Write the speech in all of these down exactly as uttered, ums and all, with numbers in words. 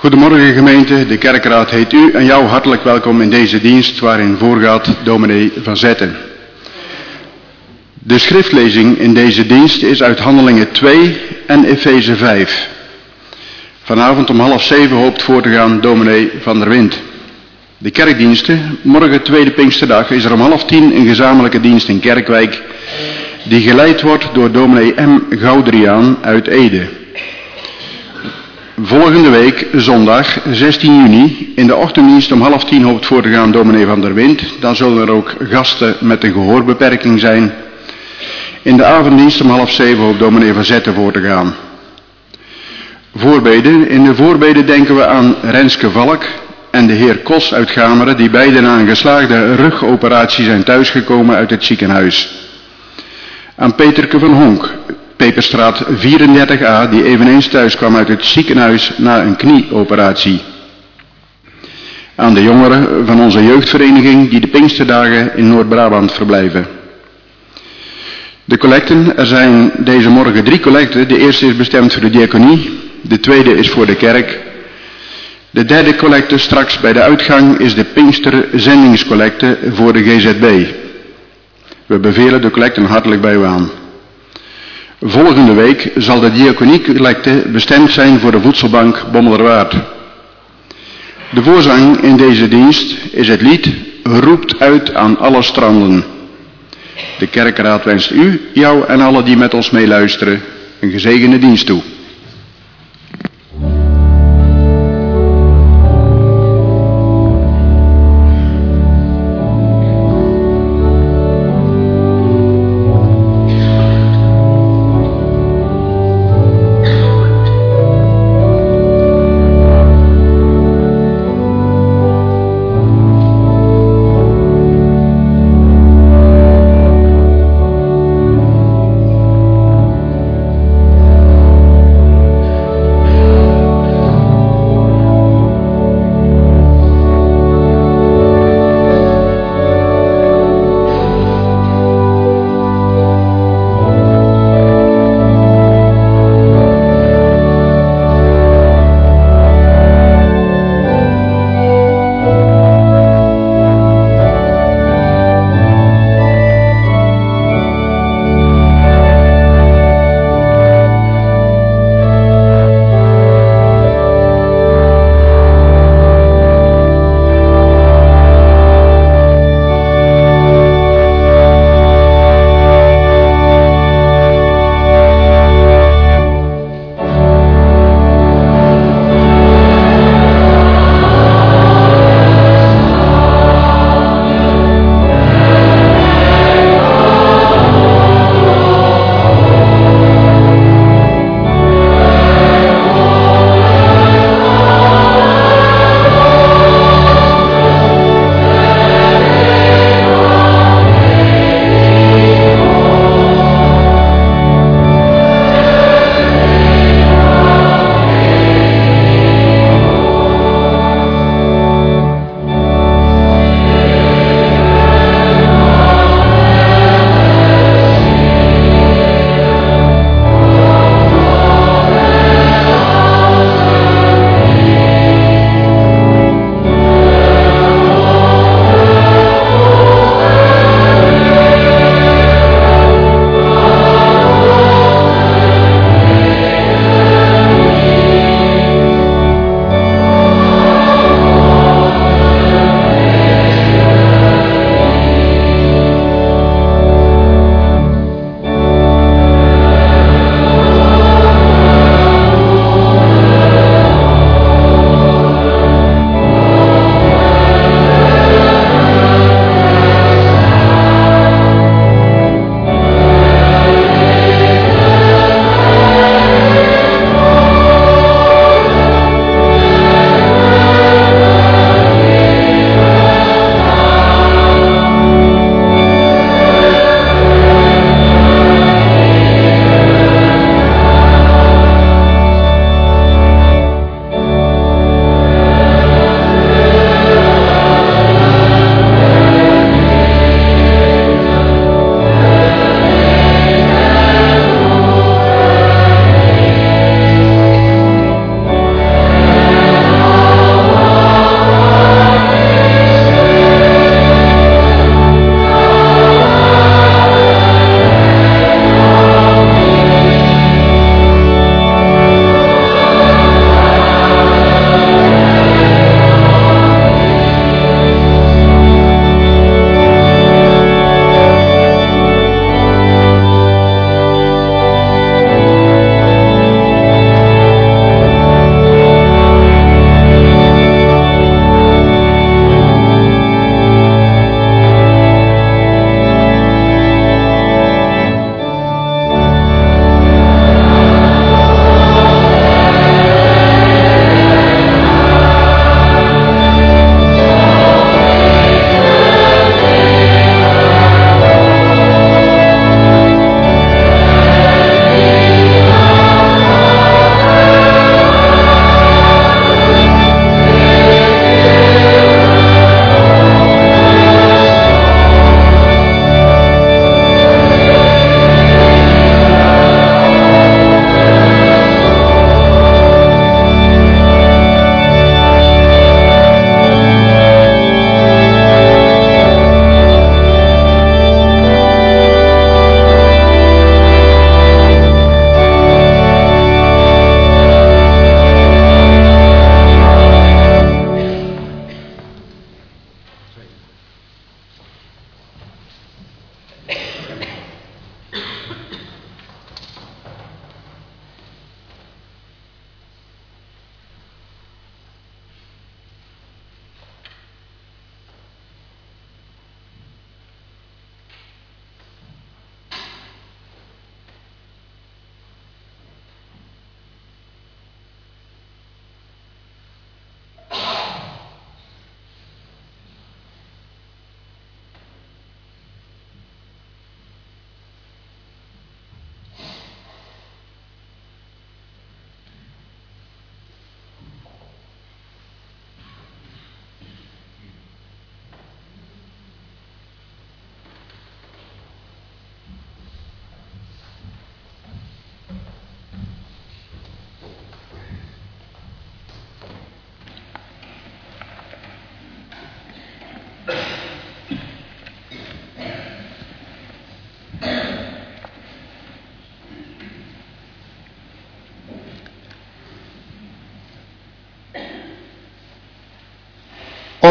Goedemorgen gemeente, de kerkraad heet u en jou hartelijk welkom in deze dienst waarin voorgaat dominee Van Zetten. De schriftlezing in deze dienst is uit Handelingen twee en Efeze vijf. Vanavond om half zeven hoopt voor te gaan dominee Van der Wind. De kerkdiensten, morgen tweede Pinksterdag, is er om half tien een gezamenlijke dienst in Kerkwijk die geleid wordt door dominee M. Goudriaan uit Ede. Volgende week, zondag zestien juni, in de ochtenddienst om half tien hoopt voor te gaan dominee Van der Wind. Dan zullen er ook gasten met een gehoorbeperking zijn. In de avonddienst om half zeven hoopt dominee Van Zetten voor te gaan. Voorbeden. In de voorbeden denken we aan Renske Valk en de heer Kos uit Gameren, die beiden na een geslaagde rugoperatie zijn thuisgekomen uit het ziekenhuis. Aan Peterke van Honk, Peperstraat vierendertig a, die eveneens thuis kwam uit het ziekenhuis na een knieoperatie. Aan de jongeren van onze jeugdvereniging die de Pinksterdagen in Noord-Brabant verblijven. De collecten, er zijn deze morgen drie collecten. De eerste is bestemd voor de diaconie, de tweede is voor de kerk. De derde collecte straks bij de uitgang is de Pinksterzendingscollecte voor de G Z B. We bevelen de collecten hartelijk bij u aan. Volgende week zal de diaconiecollecte bestemd zijn voor de voedselbank Bommelerwaard. De voorzang in deze dienst is het lied Roept uit aan alle stranden. De kerkraad wenst u, jou en alle die met ons meeluisteren een gezegende dienst toe. Thank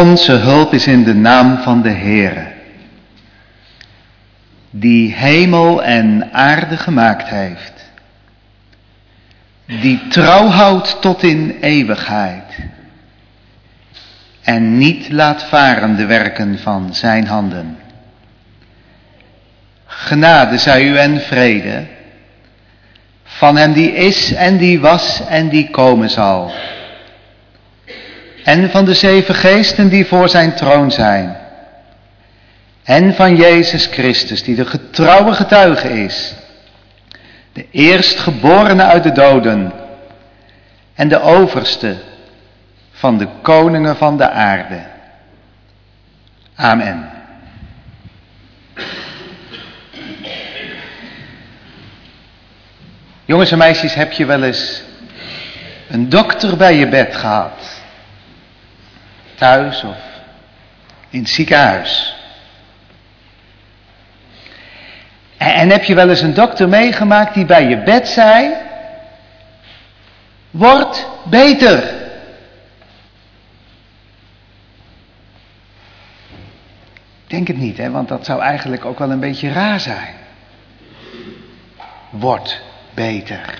Onze hulp is in de naam van de Heere, die hemel en aarde gemaakt heeft, die trouw houdt tot in eeuwigheid en niet laat varen de werken van zijn handen. Genade zij u en vrede van hem die is en die was en die komen zal, en van de zeven geesten die voor zijn troon zijn, en van Jezus Christus die de getrouwe getuige is, de eerstgeborene uit de doden en de overste van de koningen van de aarde. Amen. Jongens en meisjes, heb je wel eens een dokter bij je bed gehad? Thuis of in het ziekenhuis? En heb je wel eens een dokter meegemaakt die bij je bed zei: word beter. Ik denk het niet, hè, want dat zou eigenlijk ook wel een beetje raar zijn. Word beter.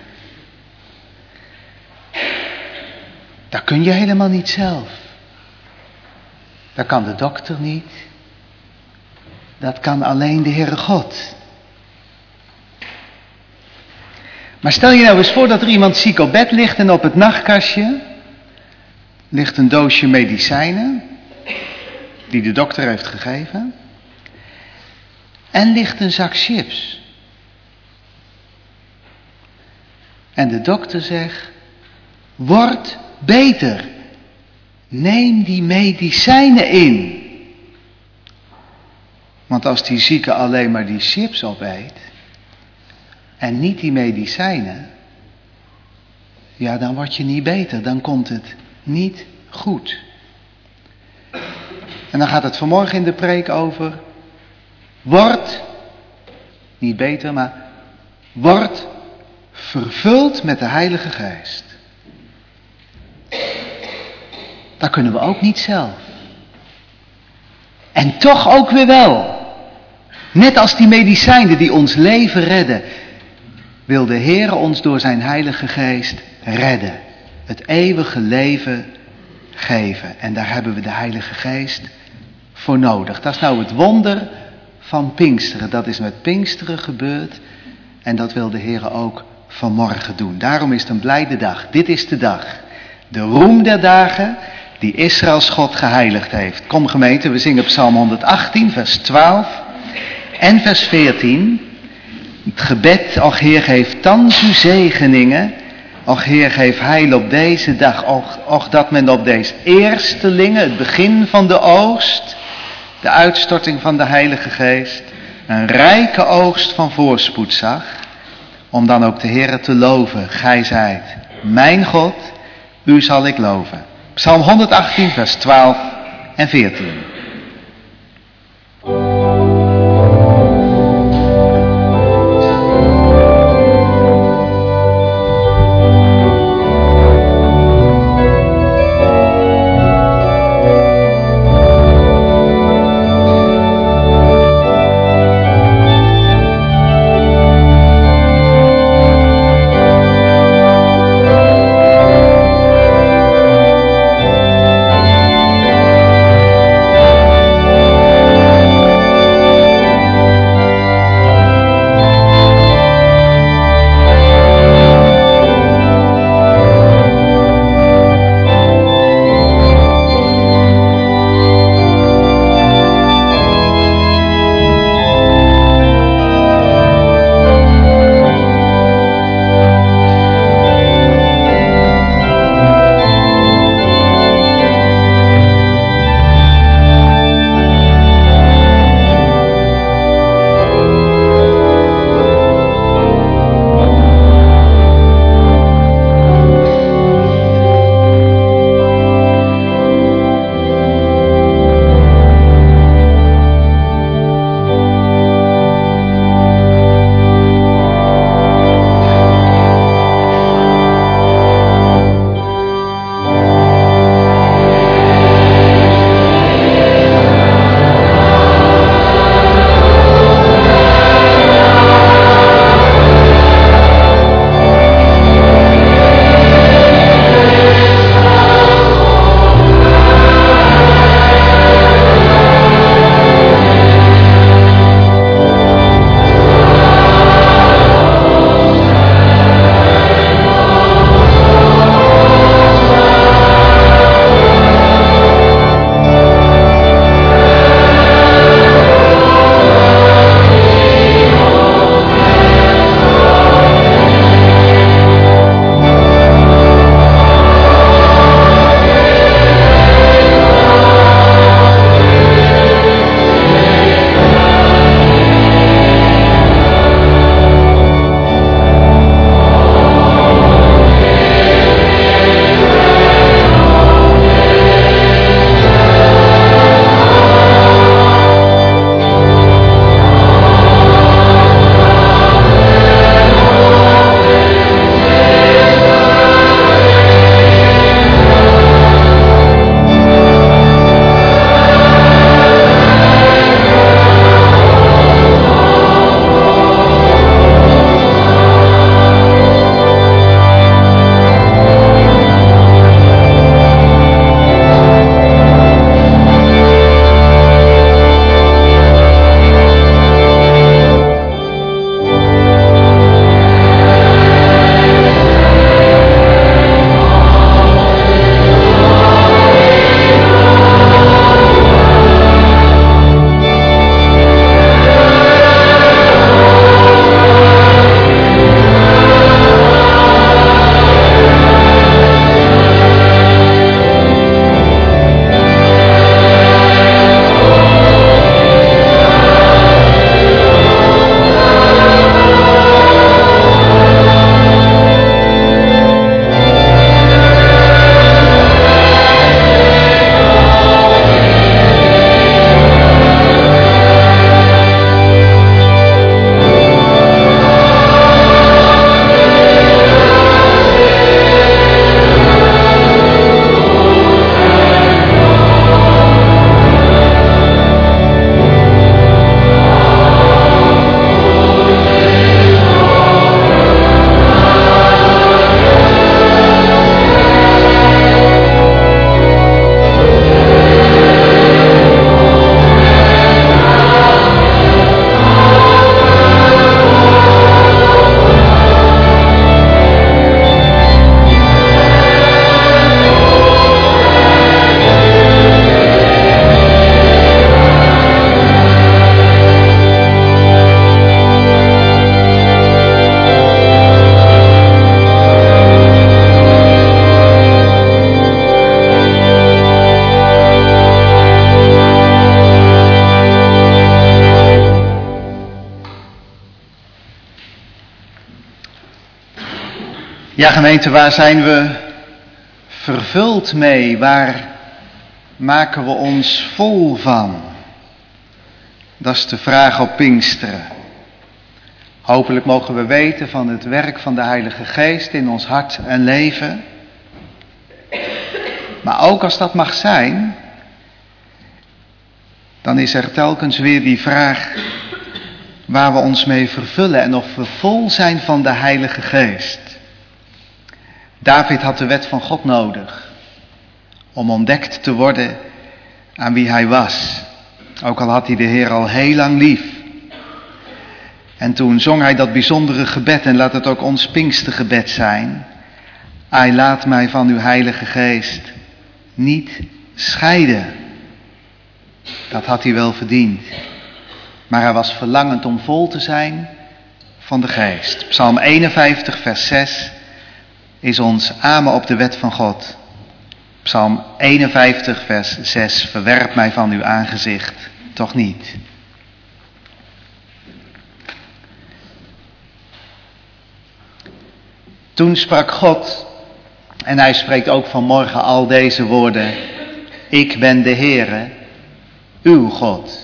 Dat kun je helemaal niet zelf. Dat kan de dokter niet. Dat kan alleen de Heere God. Maar stel je nou eens voor dat er iemand ziek op bed ligt en op het nachtkastje ligt een doosje medicijnen die de dokter heeft gegeven en ligt een zak chips. En de dokter zegt: word beter. Neem die medicijnen in. Want als die zieke alleen maar die chips opeet en niet die medicijnen, ja, dan word je niet beter. Dan komt het niet goed. En dan gaat het vanmorgen in de preek over: word, niet beter, maar word vervuld met de Heilige Geest. Dat kunnen we ook niet zelf. En toch ook weer wel. Net als die medicijnen die ons leven redden, wil de Heer ons door zijn Heilige Geest redden. Het eeuwige leven geven. En daar hebben we de Heilige Geest voor nodig. Dat is nou het wonder van Pinksteren. Dat is met Pinksteren gebeurd. En dat wil de Heer ook vanmorgen doen. Daarom is het een blijde dag. Dit is de dag. De roem der dagen die Israëls God geheiligd heeft. Kom gemeente, we zingen Psalm honderdachttien, vers twaalf en vers veertien. Het gebed: och Heer, geef thans uw zegeningen. Och Heer, geef heil op deze dag. Och, och dat men op deze eerstelingen, het begin van de oogst, de uitstorting van de Heilige Geest, een rijke oogst van voorspoed zag, om dan ook de Heere te loven. Gij zijt mijn God, u zal ik loven. Psalm honderdachttien, vers twaalf en veertien. Thank Ja, gemeente, waar zijn we vervuld mee? Waar maken we ons vol van? Dat is de vraag op Pinksteren. Hopelijk mogen we weten van het werk van de Heilige Geest in ons hart en leven. Maar ook als dat mag zijn, dan is er telkens weer die vraag waar we ons mee vervullen en of we vol zijn van de Heilige Geest. David had de wet van God nodig om ontdekt te worden aan wie hij was. Ook al had hij de Heer al heel lang lief. En toen zong hij dat bijzondere gebed, en laat het ook ons Pinkstergebed zijn. Ai, laat mij van uw Heilige Geest niet scheiden. Dat had hij wel verdiend. Maar hij was verlangend om vol te zijn van de Geest. Psalm eenenvijftig vers zes is ons amen op de wet van God. Psalm eenenvijftig vers zes, verwerp mij van uw aangezicht toch niet. Toen sprak God, en hij spreekt ook vanmorgen al deze woorden: ik ben de Heere, uw God,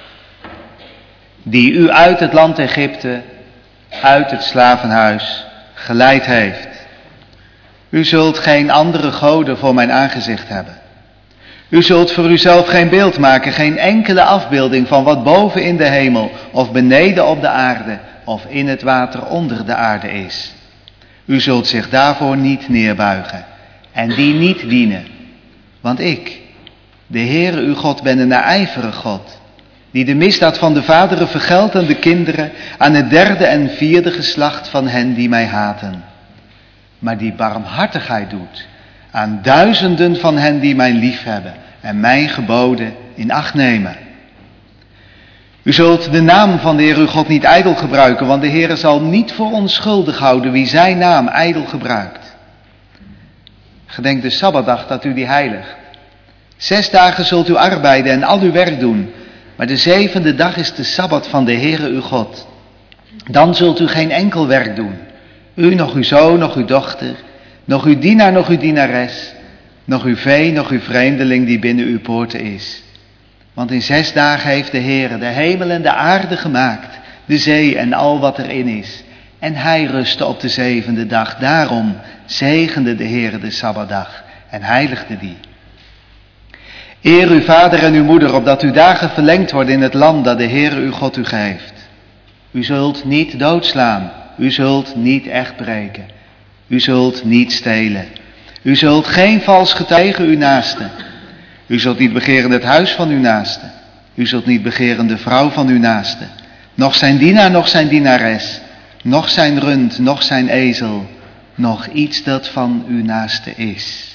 die u uit het land Egypte, uit het slavenhuis, geleid heeft. U zult geen andere goden voor mijn aangezicht hebben. U zult voor uzelf geen beeld maken, geen enkele afbeelding van wat boven in de hemel of beneden op de aarde of in het water onder de aarde is. U zult zich daarvoor niet neerbuigen en die niet dienen. Want ik, de Heere uw God, ben een naijverig God, die de misdaad van de vaderen vergeldt aan de kinderen, aan het derde en vierde geslacht van hen die mij haten. Maar die barmhartigheid doet aan duizenden van hen die mij liefhebben en mijn geboden in acht nemen. U zult de naam van de Heer uw God niet ijdel gebruiken, want de Heer zal niet voor onschuldig houden wie zijn naam ijdel gebruikt. Gedenk de Sabbatdag dat u die heiligt. Zes dagen zult u arbeiden en al uw werk doen, maar de zevende dag is de Sabbat van de Heere uw God. Dan zult u geen enkel werk doen. U, nog uw zoon, nog uw dochter, nog uw dienaar, nog uw dienares, nog uw vee, nog uw vreemdeling die binnen uw poorten is. Want in zes dagen heeft de Heere de hemel en de aarde gemaakt, de zee en al wat erin is. En hij rustte op de zevende dag. Daarom zegende de Heere de Sabbatdag en heiligde die. Eer uw vader en uw moeder, opdat uw dagen verlengd worden in het land dat de Heere uw God u geeft. U zult niet doodslaan. U zult niet echt breken. U zult niet stelen. U zult geen vals getuigen uw naaste. U zult niet begeren het huis van uw naaste. U zult niet begeren de vrouw van uw naaste. Nog zijn dienaar, nog zijn dienares. Nog zijn rund, nog zijn ezel. Nog iets dat van uw naaste is.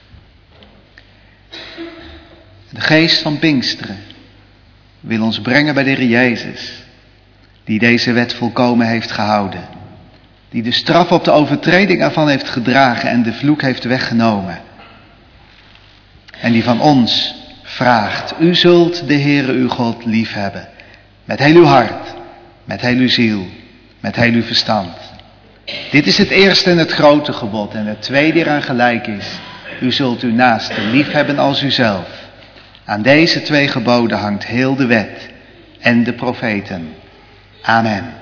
De geest van Pinksteren wil ons brengen bij de Heer Jezus, die deze wet volkomen heeft gehouden, die de straf op de overtreding ervan heeft gedragen en de vloek heeft weggenomen. En die van ons vraagt: u zult de Heere uw God liefhebben, met heel uw hart, met heel uw ziel, met heel uw verstand. Dit is het eerste en het grote gebod, en het tweede eraan gelijk is: u zult uw naaste liefhebben als uzelf. Aan deze twee geboden hangt heel de wet en de profeten. Amen.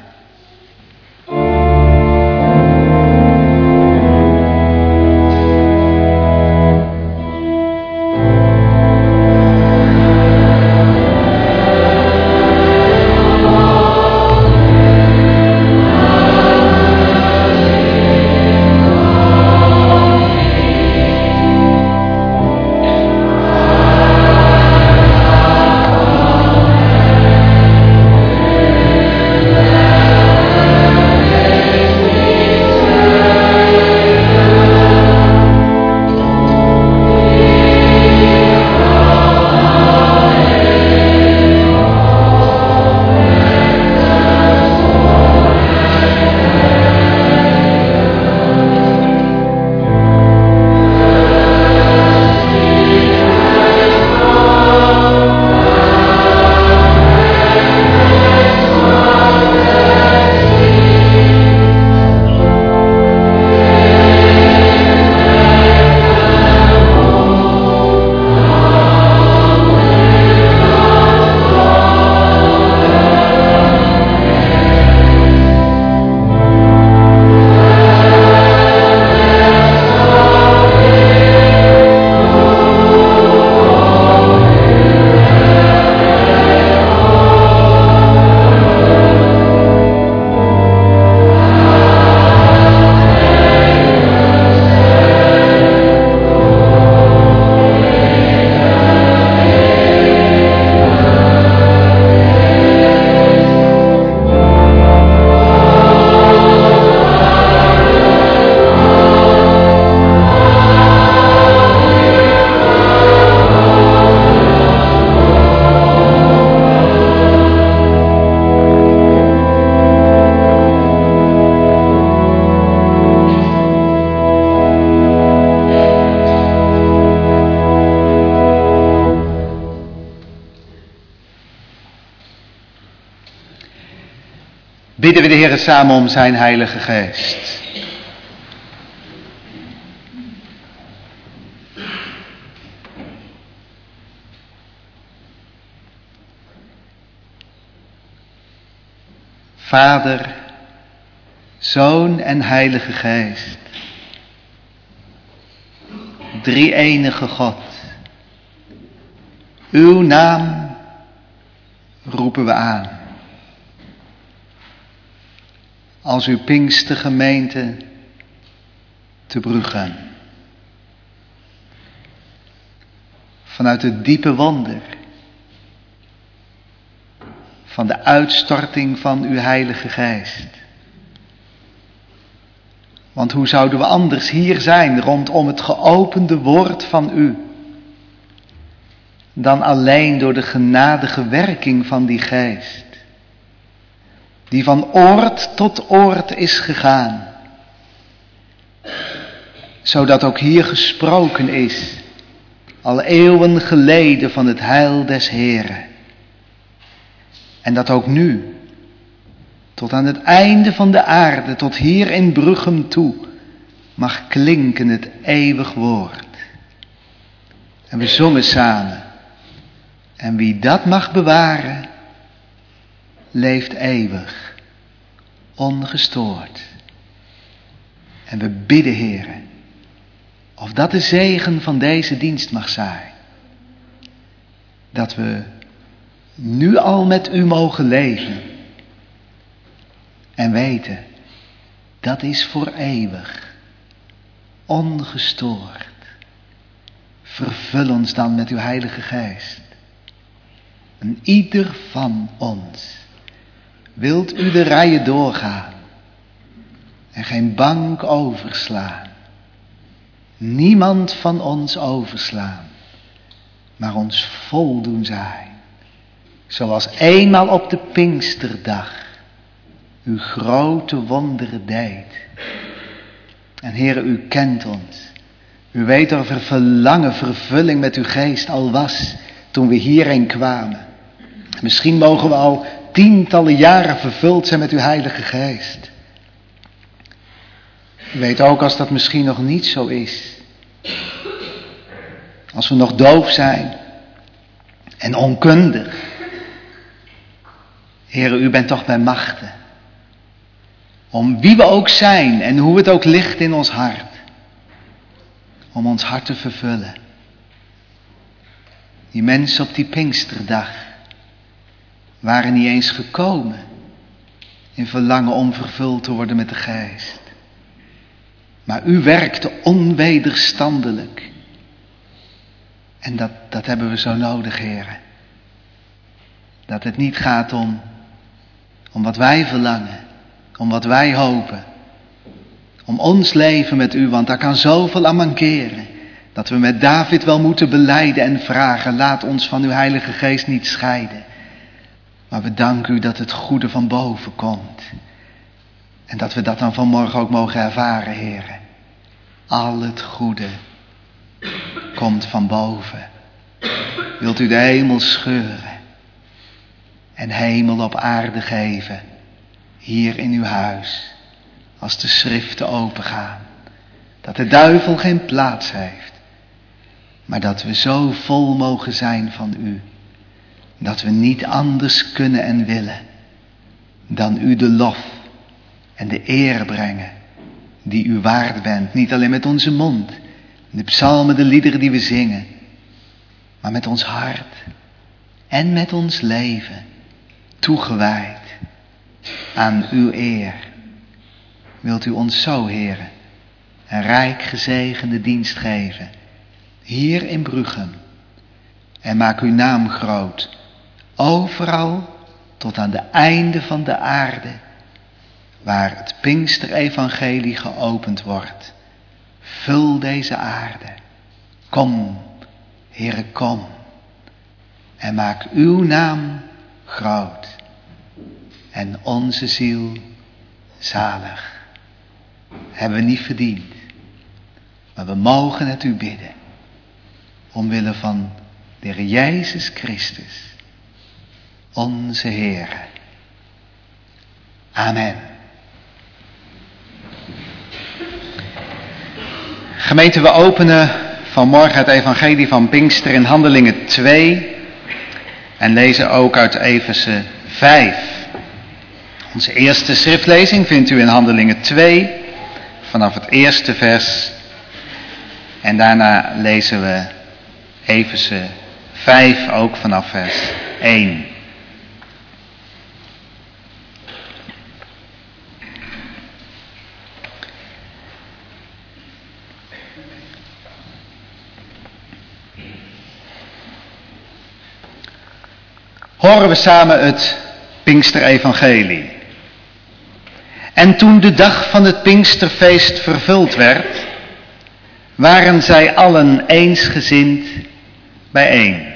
bidden we de Heer samen om zijn Heilige Geest. Vader, Zoon en Heilige Geest, drie-enige God, uw naam roepen we aan. Als uw Pinkstergemeente te Bruchem. Vanuit het diepe wonder van de uitstorting van uw Heilige Geest. Want hoe zouden we anders hier zijn rondom het geopende woord van u, dan alleen door de genadige werking van die Geest, die van oord tot oord is gegaan, zodat ook hier gesproken is, al eeuwen geleden, van het heil des Heeren. En dat ook nu, tot aan het einde van de aarde, tot hier in Bruchem toe, mag klinken het eeuwig woord. En we zongen samen. En wie dat mag bewaren, leeft eeuwig, ongestoord. En we bidden, Heere, of dat de zegen van deze dienst mag zijn. Dat we nu al met u mogen leven. En weten, dat is voor eeuwig, ongestoord. Vervul ons dan met uw Heilige Geest. En ieder van ons wilt u de rijen doorgaan en geen bank overslaan. Niemand van ons overslaan, maar ons voldoen zijn. Zoals eenmaal op de Pinksterdag u grote wonderen deed. En Heere, u kent ons. U weet of er verlangen, vervulling met uw Geest al was toen we hierheen kwamen. Misschien mogen we al tientallen jaren vervuld zijn met uw Heilige Geest. U weet ook als dat misschien nog niet zo is. Als we nog doof zijn en onkundig. Heere, u bent toch bij machten. Om wie we ook zijn en hoe het ook ligt in ons hart. Om ons hart te vervullen. Die mensen op die Pinksterdag waren niet eens gekomen in verlangen om vervuld te worden met de Geest. Maar u werkte onwederstandelijk. En dat, dat hebben we zo nodig, Heere. Dat het niet gaat om, om wat wij verlangen, om wat wij hopen. Om ons leven met u, want daar kan zoveel aan mankeren. Dat we met David wel moeten belijden en vragen, laat ons van uw Heilige Geest niet scheiden. Maar we danken u dat het goede van boven komt. En dat we dat dan vanmorgen ook mogen ervaren, Heere. Al het goede komt van boven. Wilt u de hemel scheuren en hemel op aarde geven, hier in uw huis, als de schriften opengaan. Dat de duivel geen plaats heeft, maar dat we zo vol mogen zijn van u, dat we niet anders kunnen en willen dan u de lof en de eer brengen die u waard bent. Niet alleen met onze mond, de psalmen, de liederen die we zingen, maar met ons hart en met ons leven toegewijd aan uw eer. Wilt u ons zo, Heere, een rijk gezegende dienst geven, hier in Bruchem. En maak uw naam groot, overal tot aan de einde van de aarde, waar het Pinksterevangelie geopend wordt. Vul deze aarde. Kom, Heere, kom. En maak uw naam groot. En onze ziel zalig. Hebben we niet verdiend. Maar we mogen het u bidden. Omwille van de Heer Jezus Christus. Onze Heere. Amen. Gemeente, we openen vanmorgen het evangelie van Pinkster in Handelingen twee en lezen ook uit Efeze vijf. Onze eerste schriftlezing vindt u in Handelingen twee, vanaf het eerste vers. En daarna lezen we Efeze vijf, ook vanaf vers één. Horen we samen het Pinksterevangelie. En toen de dag van het Pinksterfeest vervuld werd, waren zij allen eensgezind bijeen.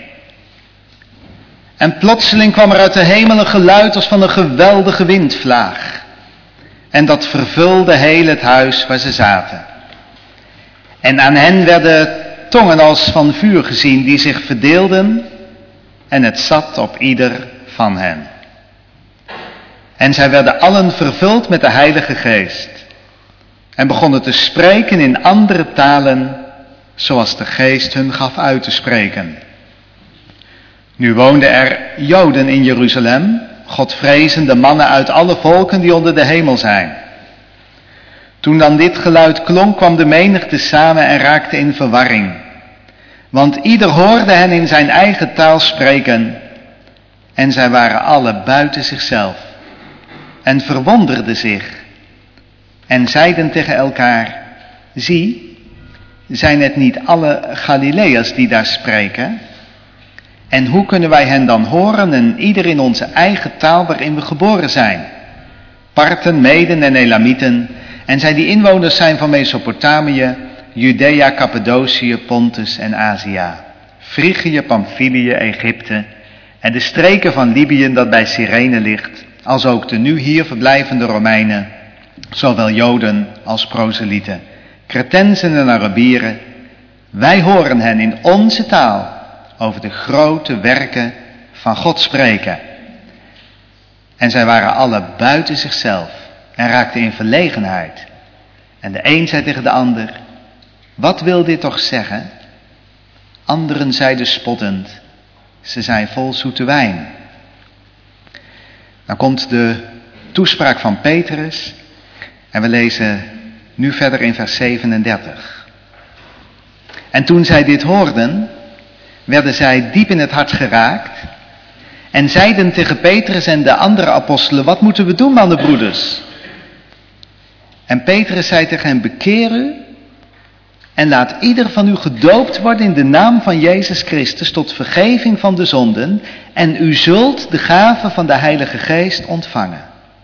En plotseling kwam er uit de hemel een geluid als van een geweldige windvlaag. En dat vervulde heel het huis waar ze zaten. En aan hen werden tongen als van vuur gezien die zich verdeelden, en het zat op ieder van hen. En zij werden allen vervuld met de Heilige Geest. En begonnen te spreken in andere talen, zoals de Geest hun gaf uit te spreken. Nu woonden er Joden in Jeruzalem, godvrezende mannen uit alle volken die onder de hemel zijn. Toen dan dit geluid klonk, kwam de menigte samen en raakte in verwarring. Want ieder hoorde hen in zijn eigen taal spreken. En zij waren alle buiten zichzelf. En verwonderden zich. En zeiden tegen elkaar: zie, zijn het niet alle Galileërs die daar spreken? En hoe kunnen wij hen dan horen en ieder in onze eigen taal waarin we geboren zijn? Parten, Meden en Elamieten. En zij die inwoners zijn van Mesopotamië, Judea, Cappadocië, Pontus en Azië, Frigië, Pamphylië, Egypte en de streken van Libië dat bij Cyrene ligt, als ook de nu hier verblijvende Romeinen, zowel Joden als proselieten, Cretensen en Arabieren. Wij horen hen in onze taal over de grote werken van God spreken. En zij waren alle buiten zichzelf en raakten in verlegenheid. En de een zei tegen de ander: wat wil dit toch zeggen? Anderen zeiden spottend: ze zijn vol zoete wijn. Dan komt de toespraak van Petrus en we lezen nu verder in vers zevenendertig. En toen zij dit hoorden, werden zij diep in het hart geraakt en zeiden tegen Petrus en de andere apostelen: wat moeten we doen, mannenbroeders? En Petrus zei tegen hen: bekeer u en laat ieder van u gedoopt worden in de naam van Jezus Christus tot vergeving van de zonden, en u zult de gave van de Heilige Geest ontvangen.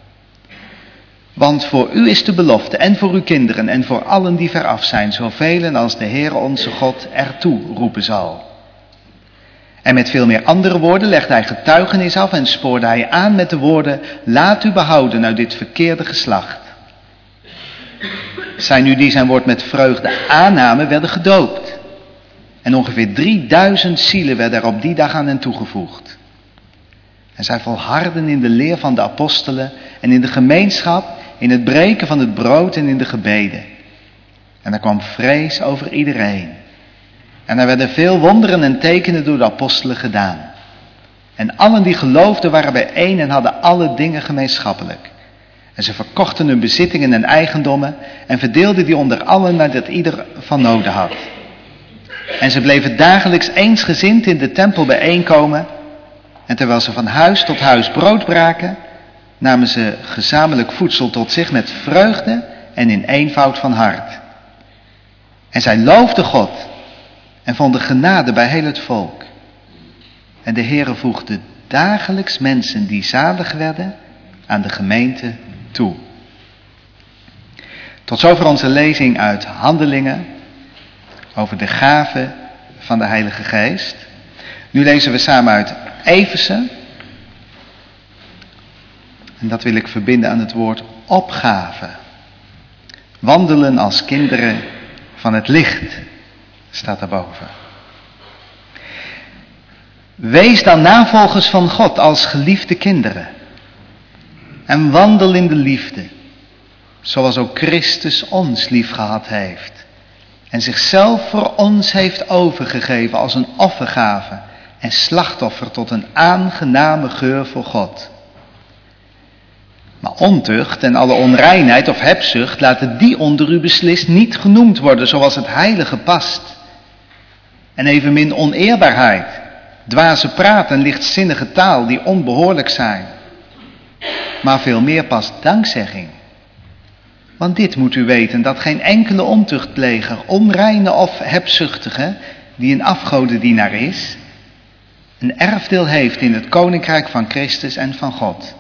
Want voor u is de belofte, en voor uw kinderen, en voor allen die veraf zijn, zoveel als de Heere onze God ertoe roepen zal. En met veel meer andere woorden legde hij getuigenis af en spoorde hij aan met de woorden: laat u behouden uit dit verkeerde geslacht. Zij nu die zijn woord met vreugde aannamen, werden gedoopt. En ongeveer drieduizend zielen werden er op die dag aan hen toegevoegd. En zij volharden in de leer van de apostelen en in de gemeenschap, in het breken van het brood en in de gebeden. En er kwam vrees over iedereen. En er werden veel wonderen en tekenen door de apostelen gedaan. En allen die geloofden waren bijeen en hadden alle dingen gemeenschappelijk. En ze verkochten hun bezittingen en eigendommen en verdeelden die onder allen nadat ieder van noden had. En ze bleven dagelijks eensgezind in de tempel bijeenkomen. En terwijl ze van huis tot huis brood braken, namen ze gezamenlijk voedsel tot zich met vreugde en in eenvoud van hart. En zij loofden God en vonden genade bij heel het volk. En de Heere voegde dagelijks mensen die zalig werden aan de gemeente toe. Tot zover onze lezing uit Handelingen over de gave van de Heilige Geest. Nu lezen we samen uit Efeze. En dat wil ik verbinden aan het woord opgave. Wandelen als kinderen van het licht, staat daarboven. Wees dan navolgers van God als geliefde kinderen. en wandel in de liefde, zoals ook Christus ons lief gehad heeft en zichzelf voor ons heeft overgegeven als een offergave en slachtoffer tot een aangename geur voor God. Maar ontucht en alle onreinheid of hebzucht, laten die onder u beslist niet genoemd worden zoals het heilige past. En evenmin oneerbaarheid, dwaze praat en lichtzinnige taal die onbehoorlijk zijn. Maar veel meer past dankzegging. Want dit moet u weten, dat geen enkele ontuchtpleger, onreine of hebzuchtige, die een afgodendienaar is, een erfdeel heeft in het koninkrijk van Christus en van God.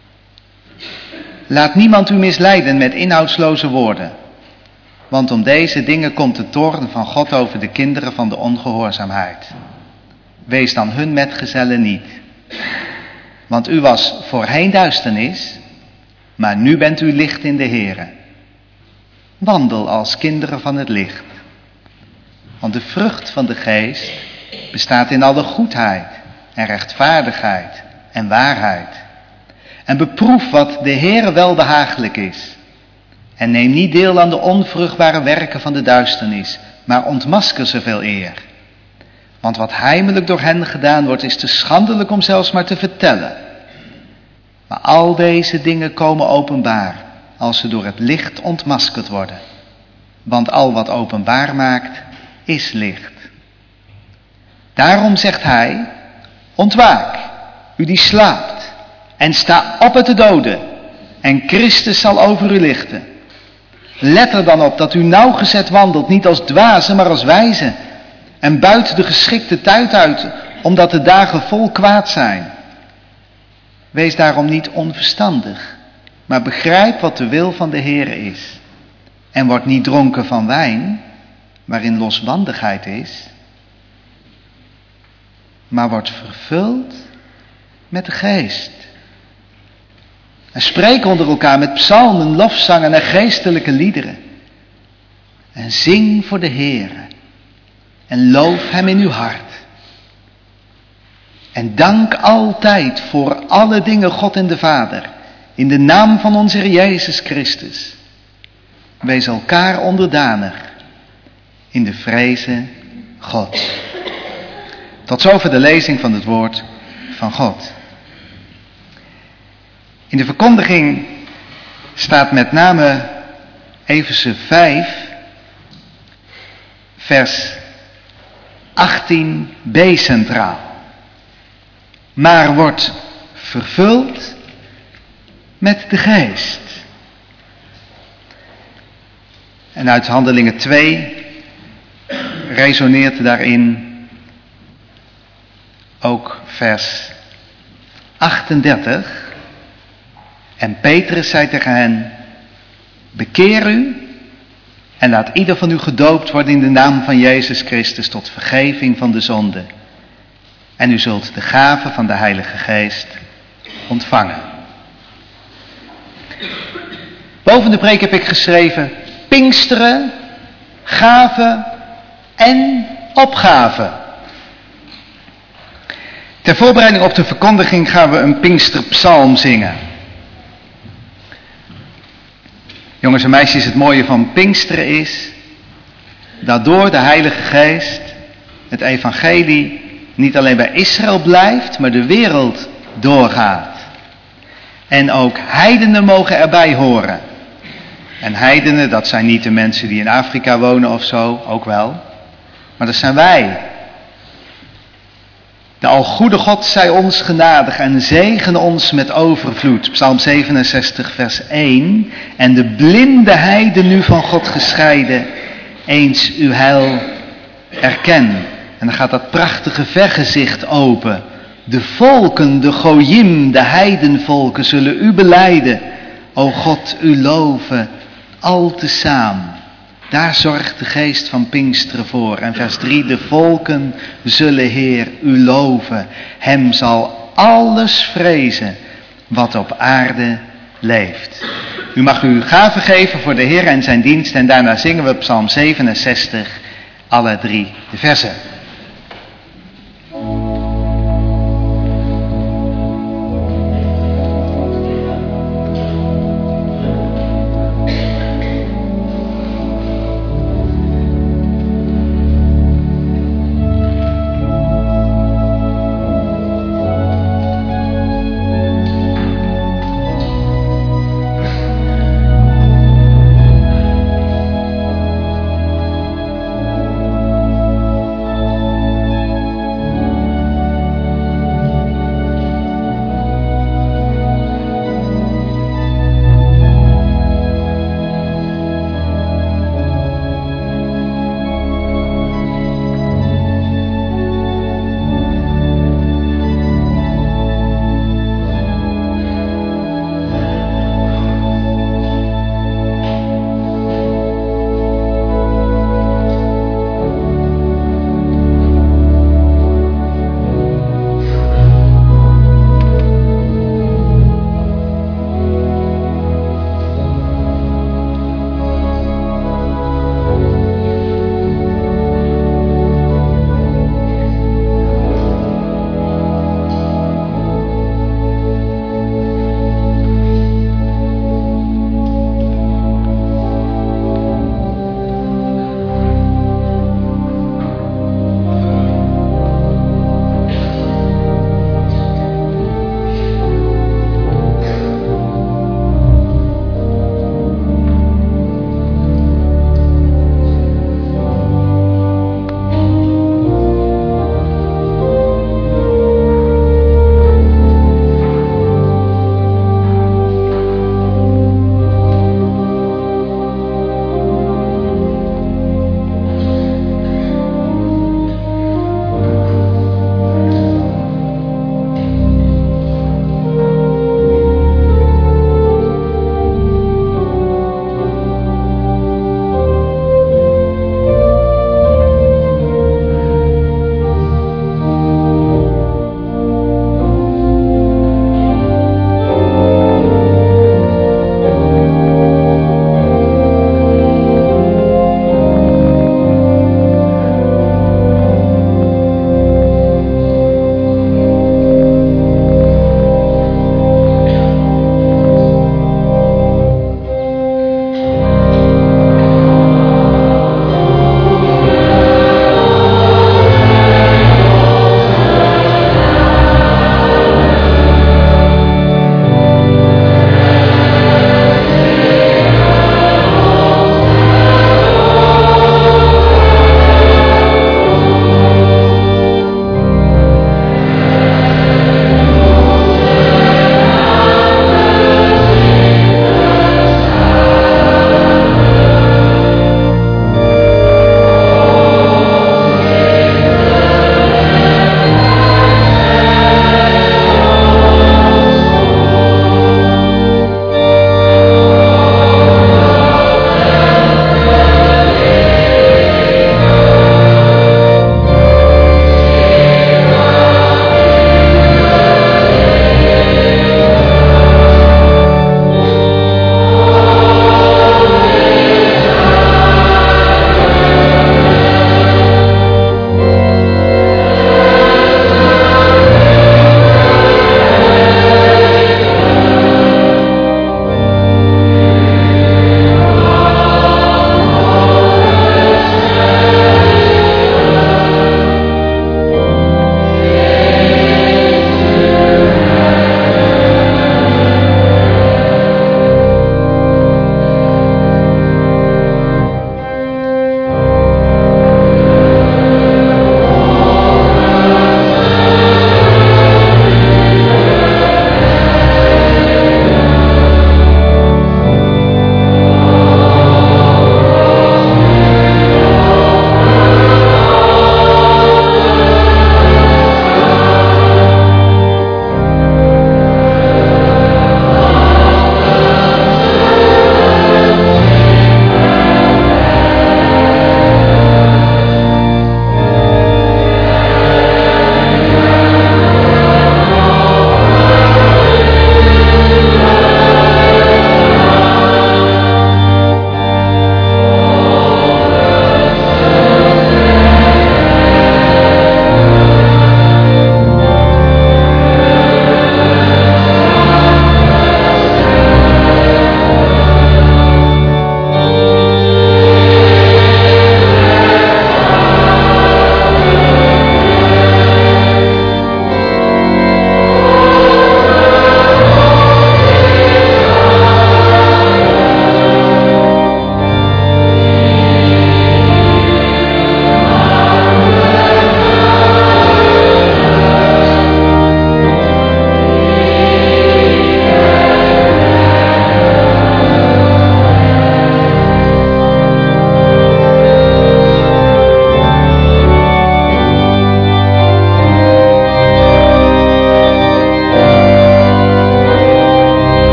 Laat niemand u misleiden met inhoudsloze woorden, want om deze dingen komt de toorn van God over de kinderen van de ongehoorzaamheid. Wees dan hun metgezellen niet, want u was voorheen duisternis, maar nu bent u licht in de Here. Wandel als kinderen van het licht, want de vrucht van de geest bestaat in alle goedheid en rechtvaardigheid en waarheid. En beproef wat de Heere welbehagelijk is. En neem niet deel aan de onvruchtbare werken van de duisternis, maar ontmasker ze veel eer. Want wat heimelijk door hen gedaan wordt, is te schandelijk om zelfs maar te vertellen. Maar al deze dingen komen openbaar, als ze door het licht ontmaskerd worden. Want al wat openbaar maakt, is licht. Daarom zegt hij, ontwaak, u die slaapt, en sta op uit de doden, en Christus zal over u lichten. Let er dan op dat u nauwgezet wandelt, niet als dwazen, maar als wijzen, en buiten de geschikte tijd uit, omdat de dagen vol kwaad zijn. Wees daarom niet onverstandig, maar begrijp wat de wil van de Heere is. En word niet dronken van wijn, waarin losbandigheid is, maar word vervuld met de geest. En spreek onder elkaar met psalmen, lofzangen en geestelijke liederen. En zing voor de Heere. En loof hem in uw hart. En dank altijd voor alle dingen God en de Vader. In de naam van onze Heer Jezus Christus. Wees elkaar onderdanig. In de vreze God. Tot zover de lezing van het woord van God. In de verkondiging staat met name Efeze vijf, vers achttien b centraal. Maar wordt vervuld met de geest. En uit Handelingen twee resoneert daarin ook vers achtendertig. En Petrus zei tegen hen, bekeer u en laat ieder van u gedoopt worden in de naam van Jezus Christus tot vergeving van de zonde. En u zult de gave van de Heilige Geest ontvangen. Boven de preek heb ik geschreven, Pinksteren, gave en opgave. Ter voorbereiding op de verkondiging gaan we een Pinksterpsalm zingen. Jongens en meisjes, het mooie van Pinksteren is dat door de Heilige Geest het evangelie niet alleen bij Israël blijft, maar de wereld doorgaat. En ook heidenen mogen erbij horen. En heidenen, dat zijn niet de mensen die in Afrika wonen of zo, ook wel. Maar dat zijn wij. De algoede God zij ons genadig en zegene ons met overvloed. Psalm zevenenzestig vers één. En de blinde heiden nu van God gescheiden, eens uw heil erken. En dan gaat dat prachtige vergezicht open. De volken, de goyim, de heidenvolken zullen u belijden. O God, u loven al tezaam. Daar zorgt de geest van Pinksteren voor. En vers drie, de volken zullen Heer u loven. Hem zal alles vrezen wat op aarde leeft. U mag uw gave geven voor de Heer en zijn dienst. En daarna zingen we Psalm zevenenzestig, alle drie de versen.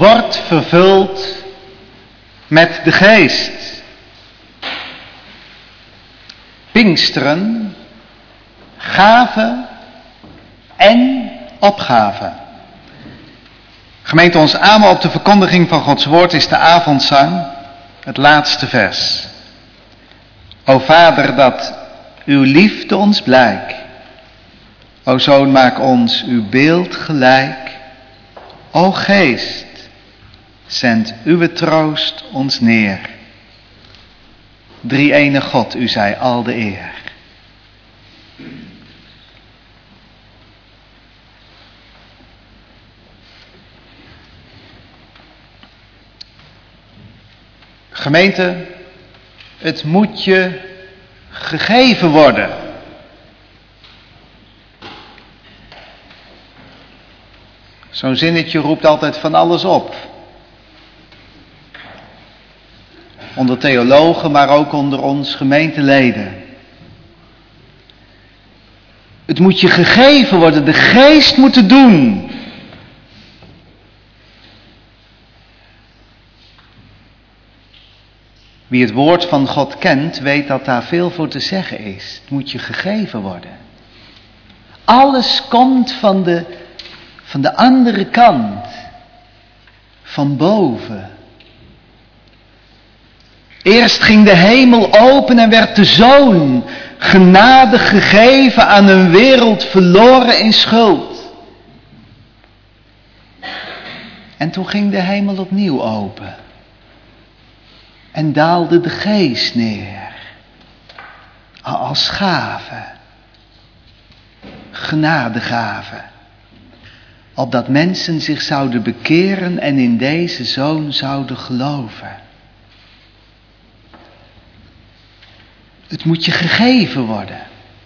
wordt vervuld met de geest. Pinksteren, gave en opgave. Gemeente, ons amen op de verkondiging van Gods woord is de avondzang, het laatste vers. O Vader, dat uw liefde ons blijk. O Zoon, maak ons uw beeld gelijk. O Geest, zend uw troost ons neer. Drie-ene God, u zij al de eer. Gemeente, het moet je gegeven worden. Zo'n zinnetje roept altijd van alles op. Onder theologen, maar ook onder ons gemeenteleden. Het moet je gegeven worden, de geest moet het doen. Wie het woord van God kent, weet dat daar veel voor te zeggen is. Het moet je gegeven worden. Alles komt van de, van de andere kant. Van boven. Eerst ging de hemel open en werd de Zoon genadig gegeven aan een wereld verloren in schuld. En toen ging de hemel opnieuw open. En daalde de geest neer. Als gave. Genadegave. Opdat mensen zich zouden bekeren en in deze Zoon zouden geloven. Het moet je gegeven worden.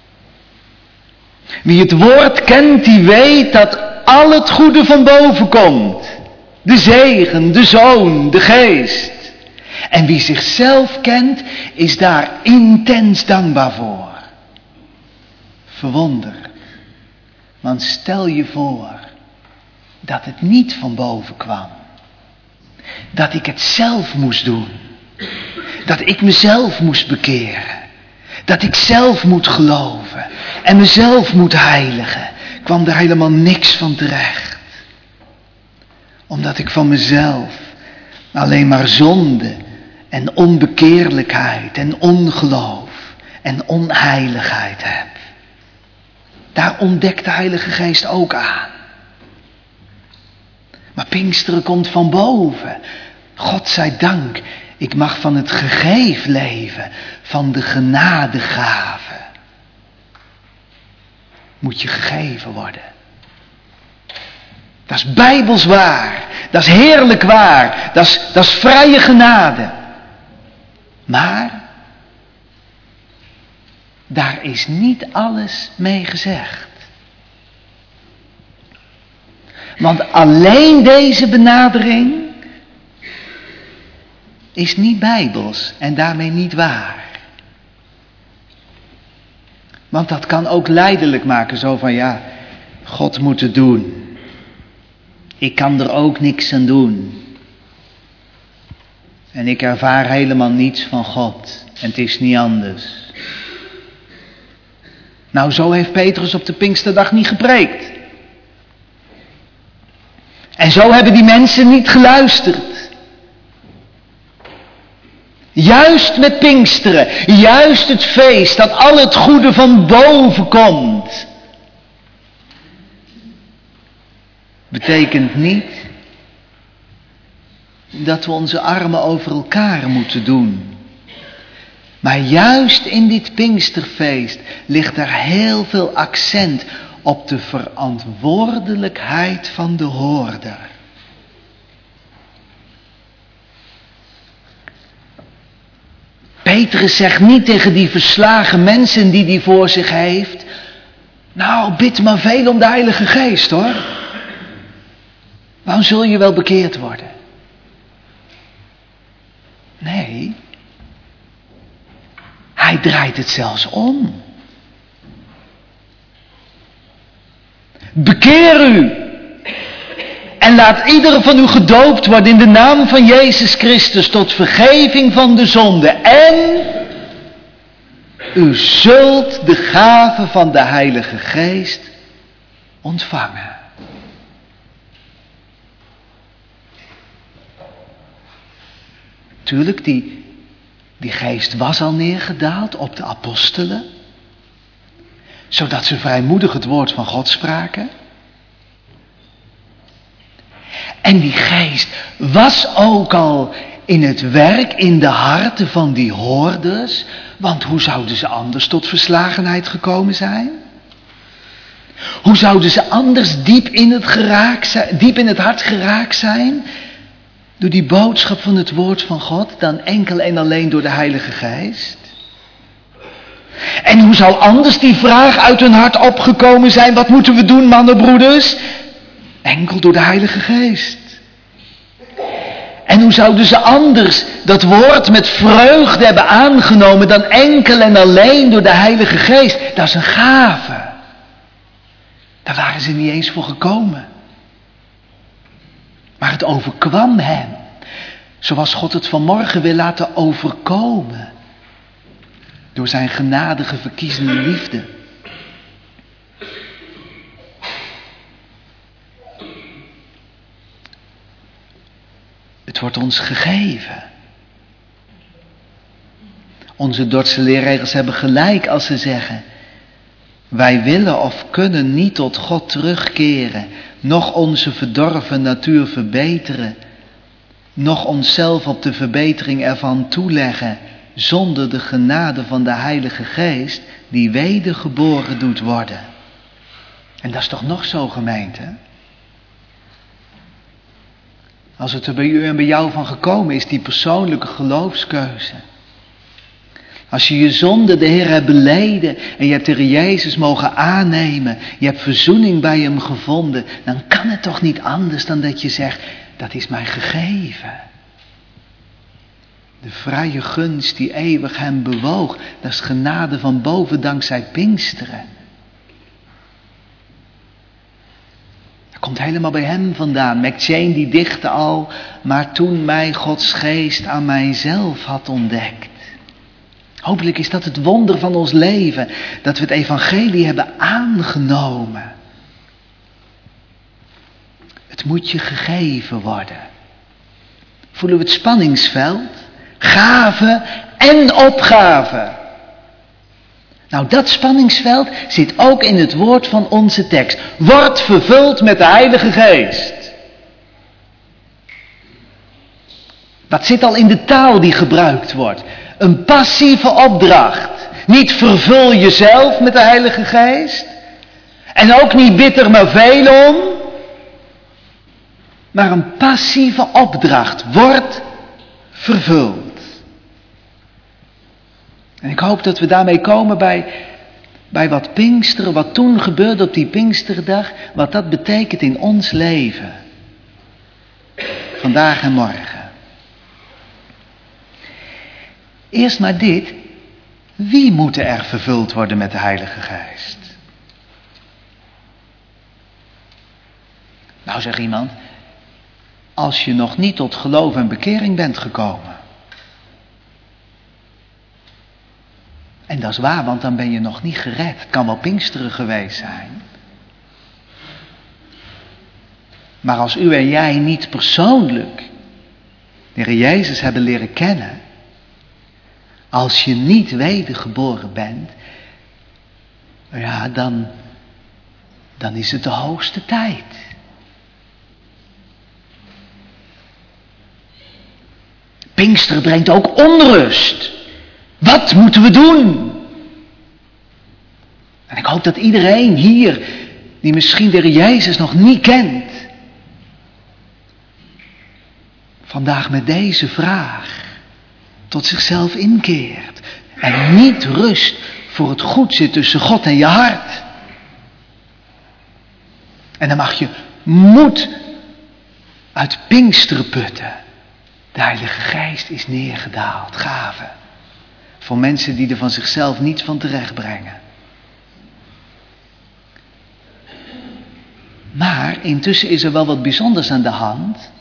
Wie het woord kent, die weet dat al het goede van boven komt. De zegen, de Zoon, de geest. En wie zichzelf kent, is daar intens dankbaar voor. Verwonder. Want stel je voor dat het niet van boven kwam. Dat ik het zelf moest doen. Dat ik mezelf moest bekeren. Dat ik zelf moet geloven. En mezelf moet heiligen. Kwam er helemaal niks van terecht. Omdat ik van mezelf alleen maar zonde en onbekeerlijkheid en ongeloof en onheiligheid heb. Daar ontdekt de Heilige Geest ook aan. Maar Pinksteren komt van boven. God zij dank, ik mag van het gegeven leven, van de genadegave. Moet je gegeven worden. Dat is bijbels waar. Dat is heerlijk waar. Dat is, dat is vrije genade. Maar daar is niet alles mee gezegd. Want alleen deze benadering is niet bijbels en daarmee niet waar. Want dat kan ook lijdelijk maken, zo van ja, God moet het doen. Ik kan er ook niks aan doen. En ik ervaar helemaal niets van God. En het is niet anders. Nou, zo heeft Petrus op de Pinksterdag niet gepreekt. En zo hebben die mensen niet geluisterd. Juist met Pinksteren, juist het feest dat al het goede van boven komt, betekent niet dat we onze armen over elkaar moeten doen. Maar juist in dit Pinksterfeest ligt er heel veel accent op de verantwoordelijkheid van de hoorder. Petrus zegt niet tegen die verslagen mensen die hij voor zich heeft, nou, bid maar veel om de Heilige Geest, hoor. Dan zul je wel bekeerd worden. Nee. Hij draait het zelfs om. Bekeer u. En laat ieder van u gedoopt worden in de naam van Jezus Christus tot vergeving van de zonde. En u zult de gave van de Heilige Geest ontvangen. Tuurlijk, die, die geest was al neergedaald op de apostelen, zodat ze vrijmoedig het woord van God spraken. En die geest was ook al in het werk in de harten van die hoorders, want hoe zouden ze anders tot verslagenheid gekomen zijn? Hoe zouden ze anders diep in het, geraakt zijn, diep in het hart geraakt zijn door die boodschap van het woord van God dan enkel en alleen door de Heilige Geest? En hoe zou anders die vraag uit hun hart opgekomen zijn, wat moeten we doen, mannenbroeders? Enkel door de Heilige Geest. En hoe zouden ze anders dat woord met vreugde hebben aangenomen dan enkel en alleen door de Heilige Geest? Dat is een gave. Daar waren ze niet eens voor gekomen. Maar het overkwam hen. Zoals God het vanmorgen wil laten overkomen. Door zijn genadige verkiezende liefde. Het wordt ons gegeven. Onze Dordtse leerregels hebben gelijk als ze zeggen: wij willen of kunnen niet tot God terugkeren, noch onze verdorven natuur verbeteren, noch onszelf op de verbetering ervan toeleggen, zonder de genade van de Heilige Geest, die wedergeboren doet worden. En dat is toch nog zo, gemeente? Als het er bij u en bij jou van gekomen is, die persoonlijke geloofskeuze. Als je je zonde de Heer hebt beleden en je hebt de Heer Jezus mogen aannemen, je hebt verzoening bij hem gevonden, dan kan het toch niet anders dan dat je zegt, dat is mij gegeven. De vrije gunst die eeuwig hem bewoog, dat is genade van boven dankzij Pinksteren. Dat komt helemaal bij hem vandaan. McChain die dichtte al, maar toen mij Gods geest aan mijzelf had ontdekt. Hopelijk is dat het wonder van ons leven, dat we het evangelie hebben aangenomen. Het moet je gegeven worden. Voelen we het spanningsveld? Gave en opgave. Nou, dat spanningsveld zit ook in het woord van onze tekst. Word vervuld met de Heilige Geest. Dat zit al in de taal die gebruikt wordt. Een passieve opdracht. Niet vervul jezelf met de Heilige Geest. En ook niet bitter maar veel om. Maar een passieve opdracht. Word vervuld. En ik hoop dat we daarmee komen bij, bij wat Pinksteren, wat toen gebeurde op die Pinksterdag, wat dat betekent in ons leven. Vandaag en morgen. Eerst maar dit, wie moet er vervuld worden met de Heilige Geest? Nou, zegt iemand, als je nog niet tot geloof en bekering bent gekomen. En dat is waar, want dan ben je nog niet gered. Het kan wel Pinksteren geweest zijn. Maar als u en jij niet persoonlijk de Heer Jezus hebben leren kennen, als je niet wedergeboren bent, ja, dan, dan is het de hoogste tijd. Pinksteren brengt ook onrust. Wat moeten we doen? En ik hoop dat iedereen hier, die misschien de Heer Jezus nog niet kent, vandaag met deze vraag tot zichzelf inkeert. En niet rust voor het goed zit tussen God en je hart. En dan mag je moed uit Pinksteren putten. De Heilige Geest is neergedaald, gave. Voor mensen die er van zichzelf niets van terecht brengen. Maar intussen is er wel wat bijzonders aan de hand.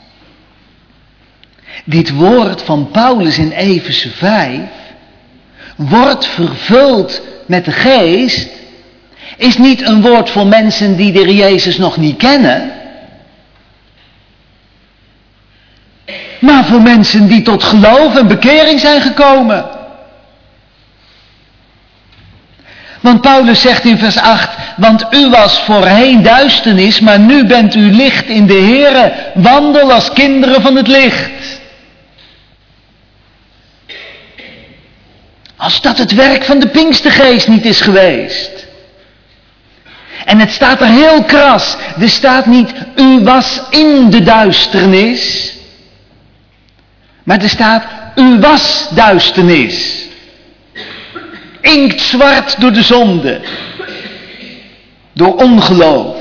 Dit woord van Paulus in Efeze vijf wordt vervuld met de geest, is niet een woord voor mensen die de Heer Jezus nog niet kennen, maar voor mensen die tot geloof en bekering zijn gekomen. Want Paulus zegt in vers acht, want u was voorheen duisternis, maar nu bent u licht in de Heere, wandel als kinderen van het licht. Als dat het werk van de Pinkstergeest niet is geweest. En het staat er heel kras. Er staat niet, u was in de duisternis. Maar er staat, u was duisternis. Inktzwart door de zonde. Door ongeloof.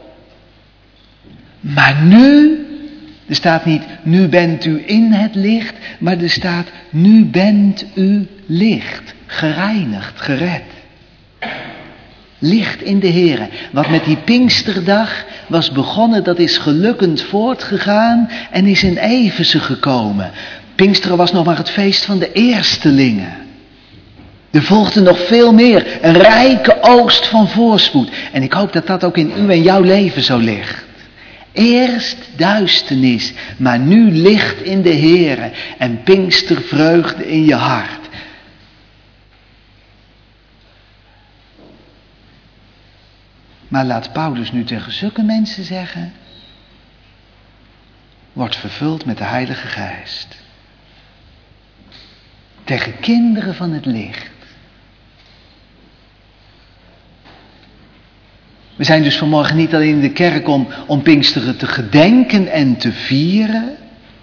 Maar nu, er staat niet, nu bent u in het licht. Maar er staat, nu bent u licht. Gereinigd, gered. Licht in de Heere. Wat met die Pinksterdag was begonnen, dat is gelukkend voortgegaan en is in Efeze gekomen. Pinksteren was nog maar het feest van de eerstelingen. Er volgde nog veel meer, een rijke oogst van voorspoed. En ik hoop dat dat ook in u en jouw leven zo ligt. Eerst duisternis, maar nu licht in de Heere en Pinkstervreugde in je hart. Maar laat Paulus nu tegen zulke mensen zeggen, wordt vervuld met de Heilige Geest. Tegen kinderen van het licht. We zijn dus vanmorgen niet alleen in de kerk om, om Pinksteren te gedenken en te vieren,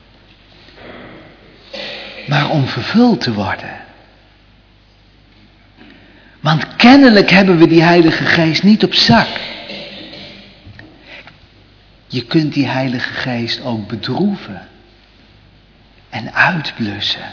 maar om vervuld te worden. Want kennelijk hebben we die Heilige Geest niet op zak. Je kunt die Heilige Geest ook bedroeven en uitblussen.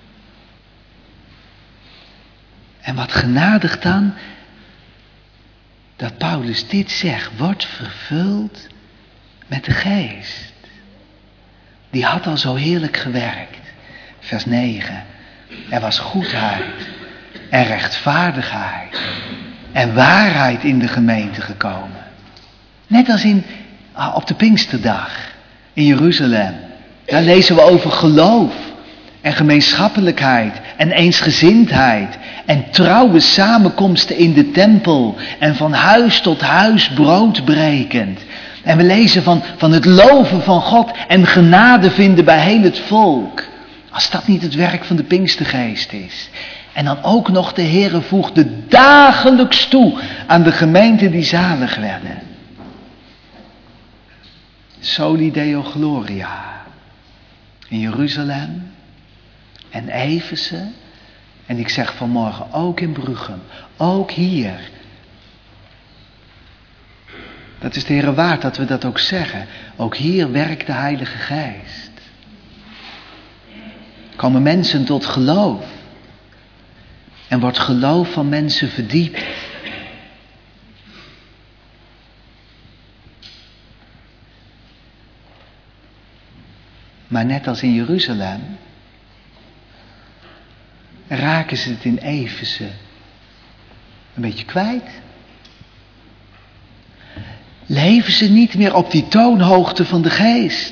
En wat genadig dan, dat Paulus dit zegt, wordt vervuld met de Geest. Die had al zo heerlijk gewerkt. Vers negen. Er was goedheid en rechtvaardigheid en waarheid in de gemeente gekomen. Net als in, op de Pinksterdag in Jeruzalem. Daar lezen we over geloof en gemeenschappelijkheid en eensgezindheid en trouwe samenkomsten in de tempel en van huis tot huis brood brekend. En we lezen van, van het loven van God en genade vinden bij heel het volk. Als dat niet het werk van de Pinkstergeest is. En dan ook nog de Heere voegde dagelijks toe aan de gemeenten die zalig werden. Soli Deo Gloria. In Jeruzalem en Efeze. En ik zeg vanmorgen ook in Bruchem. Ook hier. Dat is de Heere waard dat we dat ook zeggen. Ook hier werkt de Heilige Geest. Komen mensen tot geloof. En wordt geloof van mensen verdiept. Maar net als in Jeruzalem raken ze het in Efeze een beetje kwijt. Leven ze niet meer op die toonhoogte van de Geest.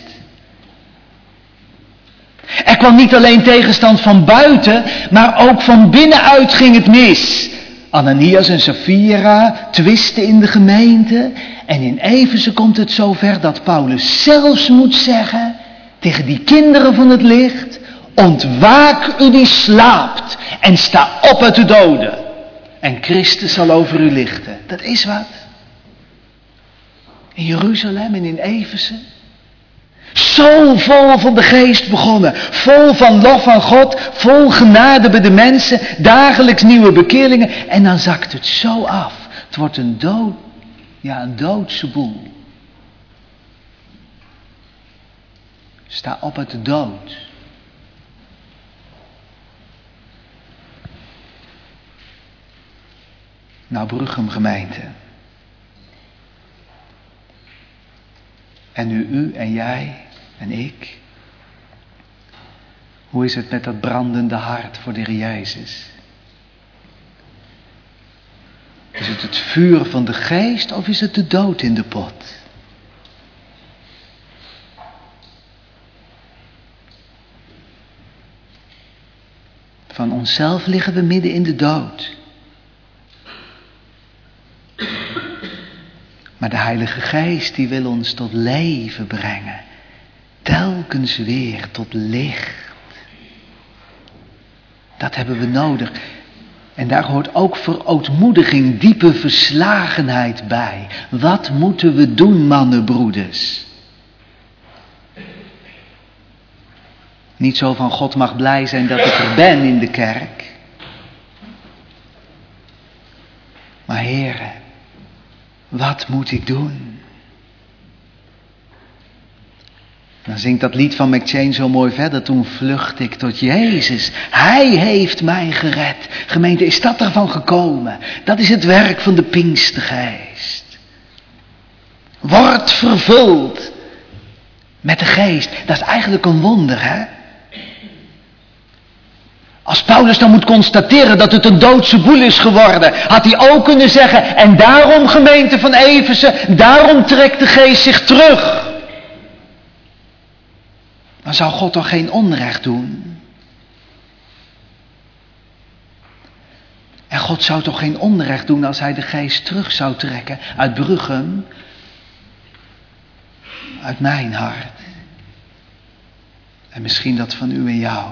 Er kwam niet alleen tegenstand van buiten, maar ook van binnenuit ging het mis. Ananias en Sapphira twisten in de gemeente. En in Efeze komt het zover dat Paulus zelfs moet zeggen tegen die kinderen van het licht: ontwaak u die slaapt en sta op uit de doden. En Christus zal over u lichten. Dat is wat. In Jeruzalem en in Efeze. Zo vol van de Geest begonnen. Vol van lof aan God. Vol genade bij de mensen. Dagelijks nieuwe bekeerlingen. En dan zakt het zo af. Het wordt een dood. Ja, een doodse boel. Sta op uit de dood. Nou, Bruchem gemeente. En nu u en jij en ik. Hoe is het met dat brandende hart voor de Heer Jezus? Is het het vuur van de geest of is het de dood in de pot? Van onszelf liggen we midden in de dood. Maar de Heilige Geest die wil ons tot leven brengen. Telkens weer tot licht. Dat hebben we nodig. En daar hoort ook verootmoediging, diepe verslagenheid bij. Wat moeten we doen, mannenbroeders? Niet zo van God mag blij zijn dat ik er ben in de kerk. Maar Heere, wat moet ik doen? Dan zingt dat lied van McChain zo mooi verder. Toen vlucht ik tot Jezus. Hij heeft mij gered. Gemeente, is dat ervan gekomen? Dat is het werk van de Pinkstergeest. Word vervuld met de geest. Dat is eigenlijk een wonder, hè? Als Paulus dan moet constateren dat het een doodse boel is geworden, had hij ook kunnen zeggen, en daarom, gemeente van Efeze, daarom trekt de geest zich terug. Dan zou God toch geen onrecht doen? En God zou toch geen onrecht doen als hij de geest terug zou trekken uit Bruchem, uit mijn hart. En misschien dat van u en jou.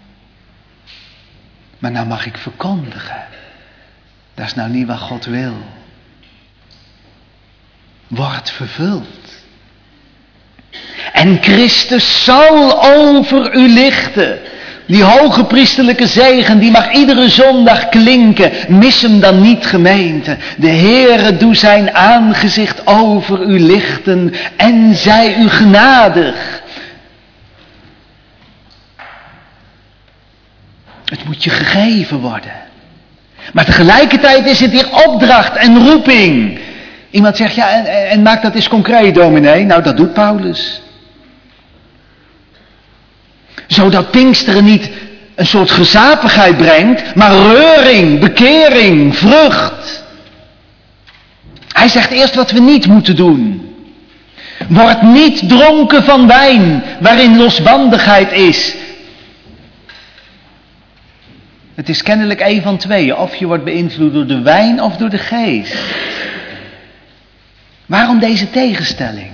Maar nou mag ik verkondigen. Dat is nou niet wat God wil. Word vervuld. En Christus zal over u lichten. Die hoge priesterlijke zegen, die mag iedere zondag klinken. Mis hem dan niet, gemeente. De Heere doe zijn aangezicht over u lichten en zij u genadig. Het moet je gegeven worden. Maar tegelijkertijd is het hier opdracht en roeping. Iemand zegt, ja, en, en maak dat eens concreet, dominee. Nou, dat doet Paulus. Zodat Pinksteren niet een soort gezapigheid brengt, maar reuring, bekering, vrucht. Hij zegt eerst wat we niet moeten doen. Word niet dronken van wijn, waarin losbandigheid is. Het is kennelijk één van tweeën. Of je wordt beïnvloed door de wijn of door de geest. Waarom deze tegenstelling?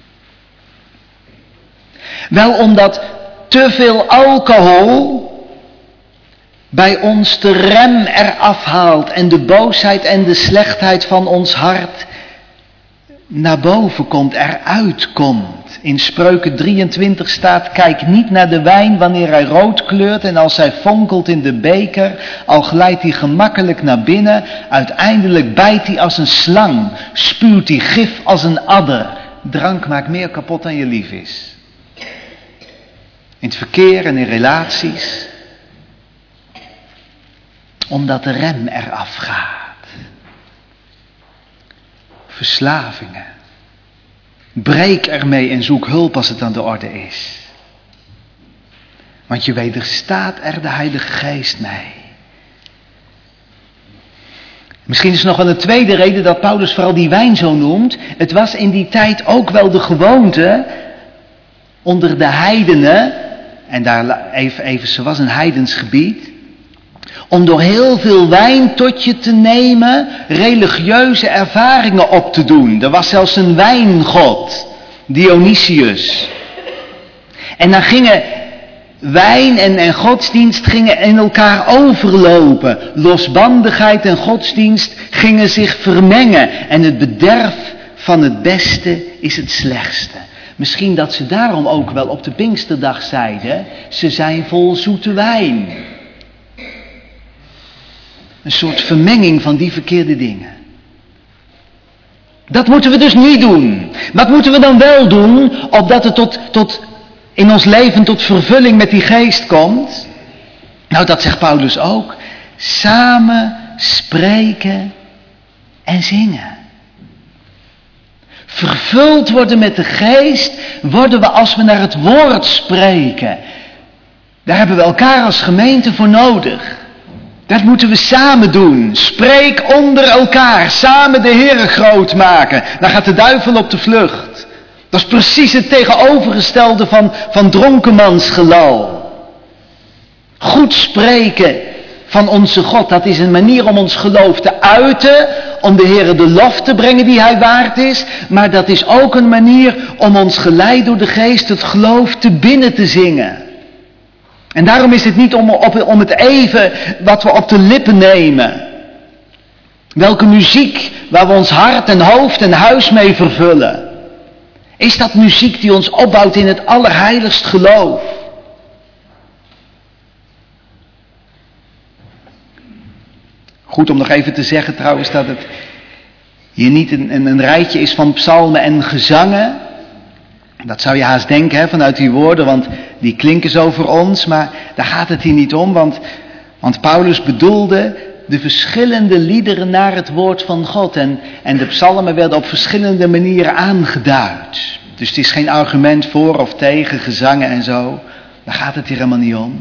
Wel omdat te veel alcohol bij ons de rem eraf haalt en de boosheid en de slechtheid van ons hart naar boven komt, eruit komt. In Spreuken drieëntwintig staat, kijk niet naar de wijn wanneer hij rood kleurt en als hij fonkelt in de beker, al glijdt hij gemakkelijk naar binnen, uiteindelijk bijt hij als een slang, spuwt hij gif als een adder. Drank maakt meer kapot dan je lief is. In het verkeer en in relaties. Omdat de rem eraf gaat. Verslavingen. Breek ermee en zoek hulp als het aan de orde is. Want je wederstaat er de Heilige Geest mee. Misschien is er nog wel een tweede reden dat Paulus vooral die wijn zo noemt. Het was in die tijd ook wel de gewoonte onder de heidenen, en daar even, even ze was een heidens gebied, om door heel veel wijn tot je te nemen, religieuze ervaringen op te doen. Er was zelfs een wijngod, Dionysius. En dan gingen wijn en, en godsdienst gingen in elkaar overlopen. Losbandigheid en godsdienst gingen zich vermengen. En het bederf van het beste is het slechtste. Misschien dat ze daarom ook wel op de Pinksterdag zeiden, ze zijn vol zoete wijn. Een soort vermenging van die verkeerde dingen. Dat moeten we dus niet doen. Wat moeten we dan wel doen, opdat het tot, tot in ons leven tot vervulling met die geest komt? Nou, dat zegt Paulus ook. Samen spreken en zingen. Vervuld worden met de geest worden we als we naar het woord spreken. Daar hebben we elkaar als gemeente voor nodig. Dat moeten we samen doen. Spreek onder elkaar. Samen de Heere groot maken. Dan gaat de duivel op de vlucht. Dat is precies het tegenovergestelde van, van dronkenmansgelal. Goed spreken van onze God. Dat is een manier om ons geloof te uiten. Om de Heere de lof te brengen die Hij waard is. Maar dat is ook een manier om ons geleid door de geest het geloof te binnen te zingen. En daarom is het niet om, op, om het even wat we op de lippen nemen. Welke muziek waar we ons hart en hoofd en huis mee vervullen. Is dat muziek die ons opbouwt in het allerheiligst geloof? Goed om nog even te zeggen trouwens dat het hier niet een, een, een rijtje is van psalmen en gezangen. Dat zou je haast denken hè, vanuit die woorden, want die klinken zo voor ons. Maar daar gaat het hier niet om, want, want Paulus bedoelde de verschillende liederen naar het woord van God. En, en de psalmen werden op verschillende manieren aangeduid. Dus het is geen argument voor of tegen gezangen en zo. Daar gaat het hier helemaal niet om.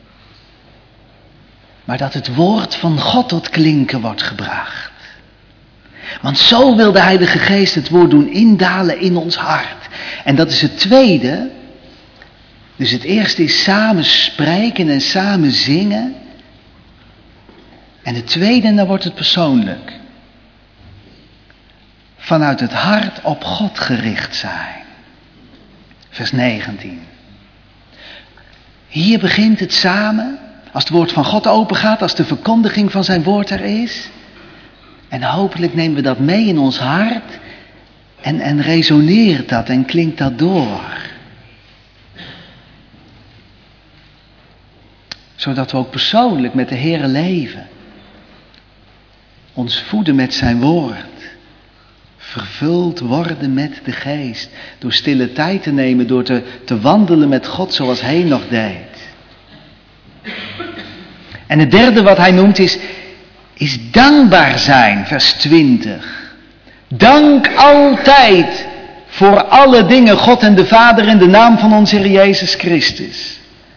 Maar dat het woord van God tot klinken wordt gebracht. Want zo wil de Heilige Geest het woord doen indalen in ons hart. En dat is het tweede. Dus het eerste is samen spreken en samen zingen. En het tweede, dan wordt het persoonlijk. Vanuit het hart op God gericht zijn. Vers negentien. Hier begint het samen. Als het woord van God open gaat, als de verkondiging van zijn woord er is. En hopelijk nemen we dat mee in ons hart. En, en resoneert dat en klinkt dat door. Zodat we ook persoonlijk met de Heere leven. Ons voeden met zijn woord. Vervuld worden met de geest. Door stille tijd te nemen, door te, te wandelen met God zoals hij nog deed. En het derde wat hij noemt is, is dankbaar zijn, vers twintig. Dank altijd voor alle dingen God en de Vader in de naam van onze Heer Jezus Christus.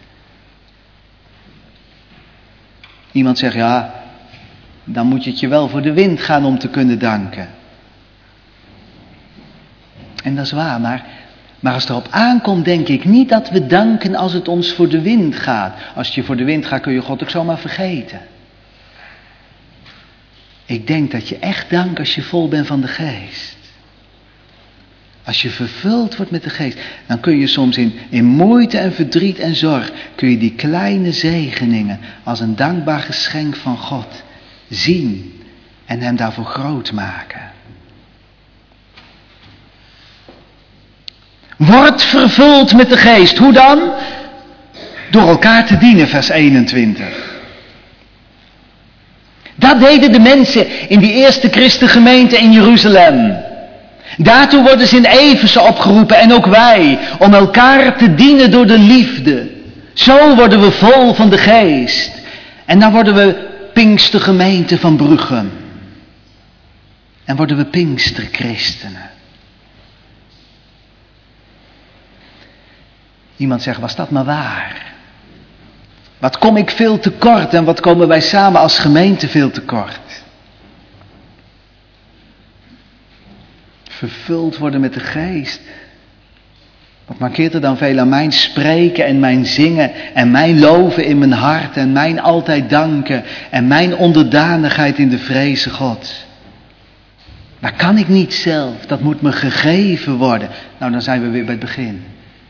Iemand zegt, ja, dan moet je het je wel voor de wind gaan om te kunnen danken. En dat is waar, maar, maar als het erop aankomt, denk ik niet dat we danken als het ons voor de wind gaat. Als het je voor de wind gaat, kun je God ook zomaar vergeten. Ik denk dat je echt dankt als je vol bent van de geest. Als je vervuld wordt met de geest, dan kun je soms in, in moeite en verdriet en zorg, kun je die kleine zegeningen als een dankbaar geschenk van God zien en hem daarvoor groot maken. Word vervuld met de geest. Hoe dan? Door elkaar te dienen, vers eenentwintig. Dat deden de mensen in die eerste christengemeente in Jeruzalem. Daartoe worden ze in Efeze opgeroepen en ook wij, om elkaar te dienen door de liefde. Zo worden we vol van de geest. En dan worden we Pinkstergemeente van Bruchem. En worden we Pinksterchristenen. Iemand zegt, was dat maar waar? Wat kom ik veel tekort en wat komen wij samen als gemeente veel tekort? Vervuld worden met de geest. Wat markeert er dan veel aan mijn spreken en mijn zingen en mijn loven in mijn hart en mijn altijd danken en mijn onderdanigheid in de vreze God? Dat kan ik niet zelf, dat moet me gegeven worden. Nou, dan zijn we weer bij het begin.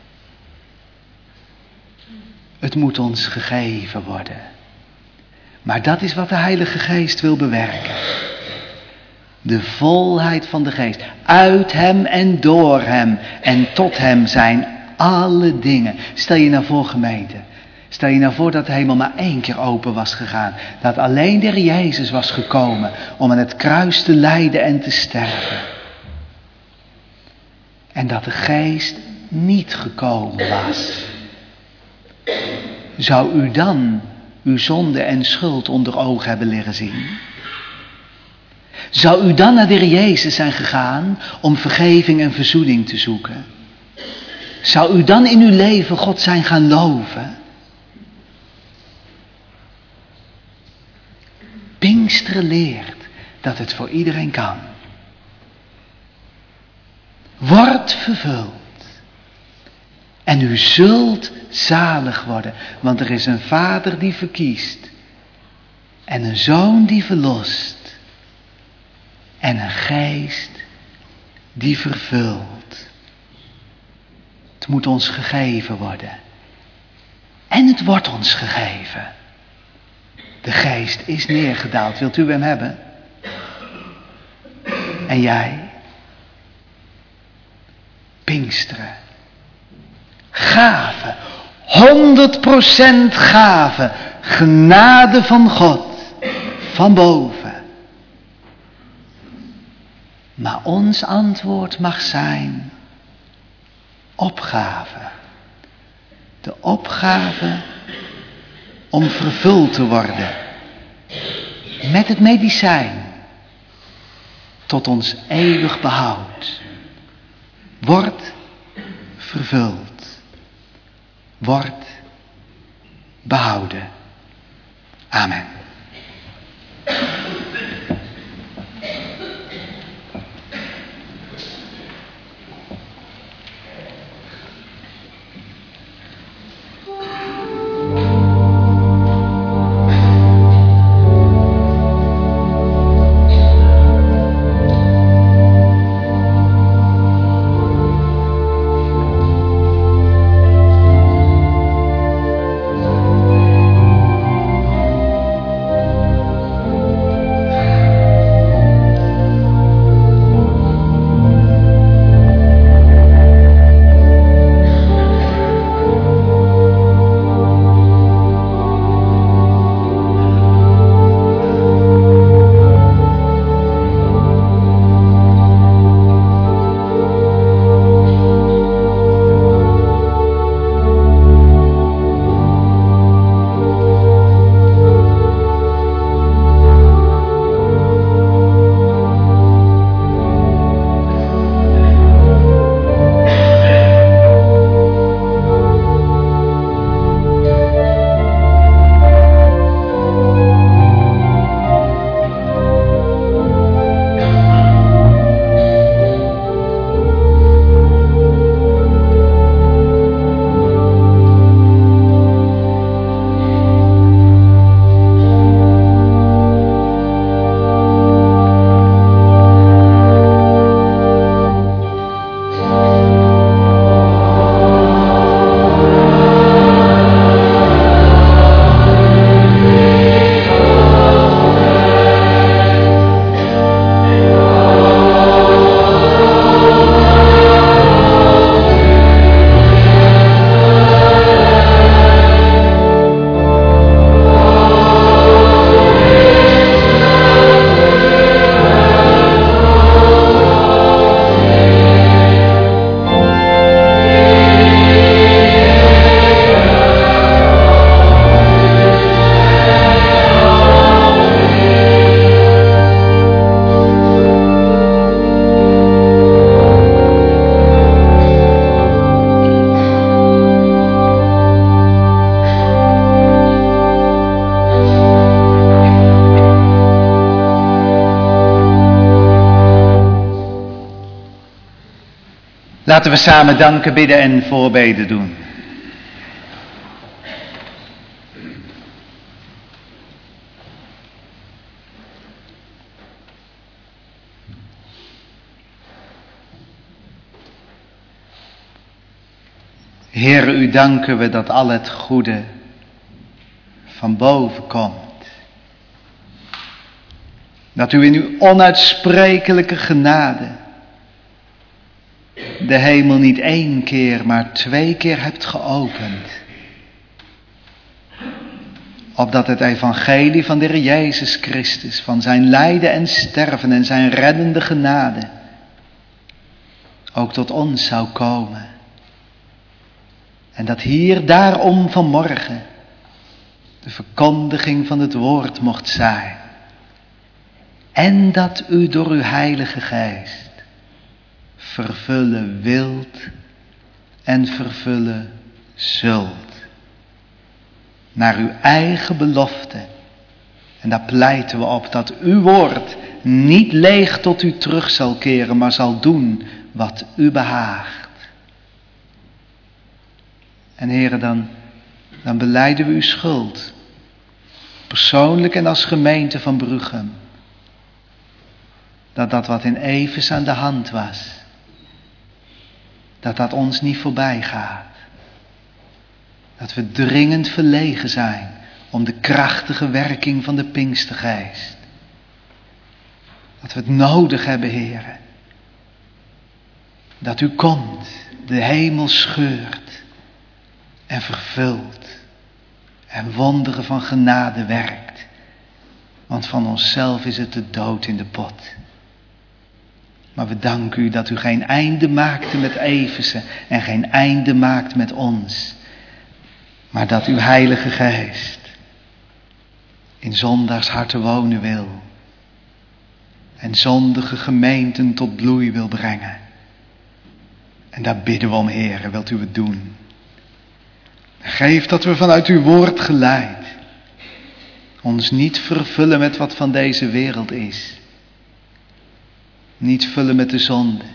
Het moet ons gegeven worden. Maar dat is wat de Heilige Geest wil bewerken. De volheid van de Geest. Uit hem en door hem en tot hem zijn alle dingen. Stel je nou voor, gemeente. Stel je nou voor dat de hemel maar één keer open was gegaan. Dat alleen de Heer Jezus was gekomen om aan het kruis te lijden en te sterven. En dat de Geest niet gekomen was. Zou u dan uw zonde en schuld onder ogen hebben leren zien? Zou u dan naar de Heer Jezus zijn gegaan om vergeving en verzoening te zoeken? Zou u dan in uw leven God zijn gaan loven? Pinksteren leert dat het voor iedereen kan. Word vervuld. En u zult zalig worden, want er is een vader die verkiest. En een zoon die verlost. En een geest die vervult. Het moet ons gegeven worden. En het wordt ons gegeven. De geest is neergedaald. Wilt u hem hebben? En jij? Pinksteren. Gave. honderd procent gave. Genade van God. Van boven. Maar ons antwoord mag zijn opgave. De opgave om vervuld te worden met het medicijn tot ons eeuwig behoud. Word vervuld. Word behouden. Amen. Laten we samen danken, bidden en voorbeden doen. Heere, u danken we dat al het goede van boven komt. Dat u in uw onuitsprekelijke genade de hemel niet één keer, maar twee keer hebt geopend. Opdat het evangelie van de Heer Jezus Christus, van zijn lijden en sterven en zijn reddende genade, ook tot ons zou komen. En dat hier daarom vanmorgen de verkondiging van het woord mocht zijn. En dat u door uw Heilige Geest vervullen wilt en vervullen zult. Naar uw eigen belofte. En daar pleiten we op dat uw woord niet leeg tot u terug zal keren, maar zal doen wat u behaagt. En heren, dan, dan belijden we uw schuld. Persoonlijk en als gemeente van Bruchem. Dat dat wat in Efes aan de hand was, dat dat ons niet voorbij gaat. Dat we dringend verlegen zijn om de krachtige werking van de Pinkstergeest. Dat we het nodig hebben, heren. Dat u komt, de hemel scheurt en vervult en wonderen van genade werkt. Want van onszelf is het de dood in de pot. Maar we danken u dat u geen einde maakte met Efeze en geen einde maakt met ons. Maar dat uw Heilige Geest in zondaars harten wonen wil. En zondige gemeenten tot bloei wil brengen. En daar bidden we om, heren, wilt u het doen. Geef dat we vanuit uw woord geleid ons niet vervullen met wat van deze wereld is. Niet vullen met de zonde.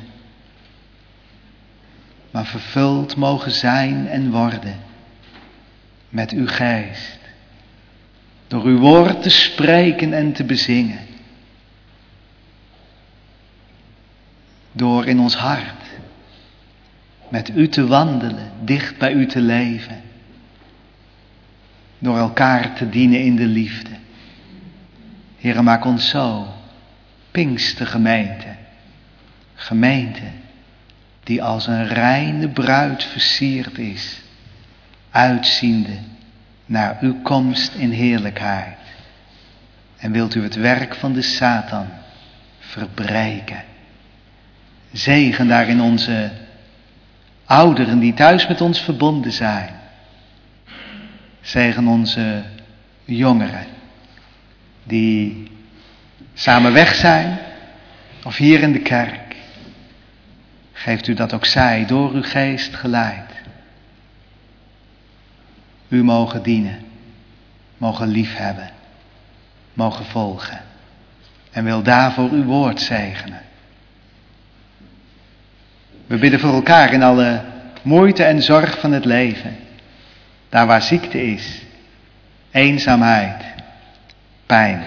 Maar vervuld mogen zijn en worden met uw geest. Door uw woord te spreken en te bezingen. Door in ons hart met u te wandelen, dicht bij u te leven. Door elkaar te dienen in de liefde. Heere, maak ons zo Pinkstergemeente. Gemeente die als een reine bruid versierd is. Uitziende naar uw komst in heerlijkheid. En wilt u het werk van de Satan verbreken. Zegen daarin onze ouderen die thuis met ons verbonden zijn. Zegen onze jongeren die samen weg zijn of hier in de kerk. Geeft u dat ook zij door uw geest geleid. U mogen dienen, mogen liefhebben, mogen volgen en wil daarvoor uw woord zegenen. We bidden voor elkaar in alle moeite en zorg van het leven. Daar waar ziekte is, eenzaamheid, pijn,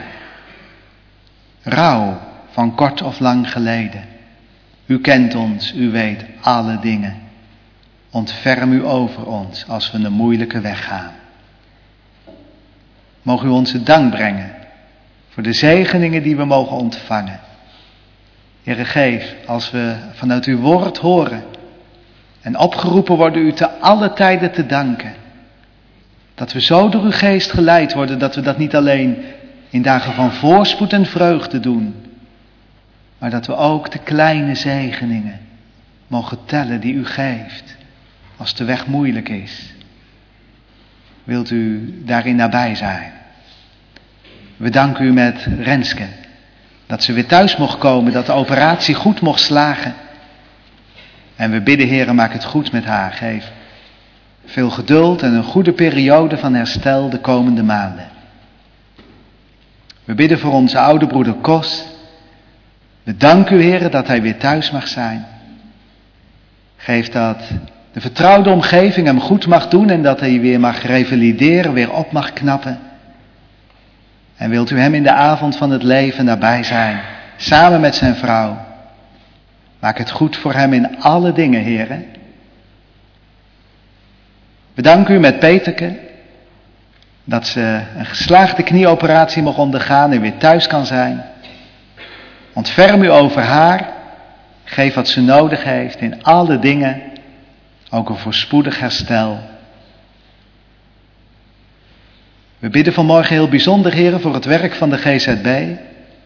rouw van kort of lang geleden. U kent ons, u weet alle dingen. Ontferm u over ons als we een moeilijke weg gaan. Mogen u onze dank brengen voor de zegeningen die we mogen ontvangen. Heere, geef als we vanuit uw woord horen en opgeroepen worden u te alle tijden te danken. Dat we zo door uw geest geleid worden dat we dat niet alleen in dagen van voorspoed en vreugde doen. Maar dat we ook de kleine zegeningen mogen tellen die u geeft als de weg moeilijk is. Wilt u daarin nabij zijn? We danken u met Renske. Dat ze weer thuis mocht komen, dat de operatie goed mocht slagen. En we bidden, Heere, maak het goed met haar. Geef veel geduld en een goede periode van herstel de komende maanden. We bidden voor onze oude broeder Kos. We danken u, Heere, dat hij weer thuis mag zijn. Geef dat de vertrouwde omgeving hem goed mag doen en dat hij weer mag revalideren, weer op mag knappen. En wilt u hem in de avond van het leven nabij zijn, samen met zijn vrouw. Maak het goed voor hem in alle dingen, Heere. We danken u met Peterke, dat ze een geslaagde knieoperatie mag ondergaan en weer thuis kan zijn. Ontferm u over haar, geef wat ze nodig heeft in alle dingen, ook een voorspoedig herstel. We bidden vanmorgen heel bijzonder, Heere, voor het werk van de G Z B.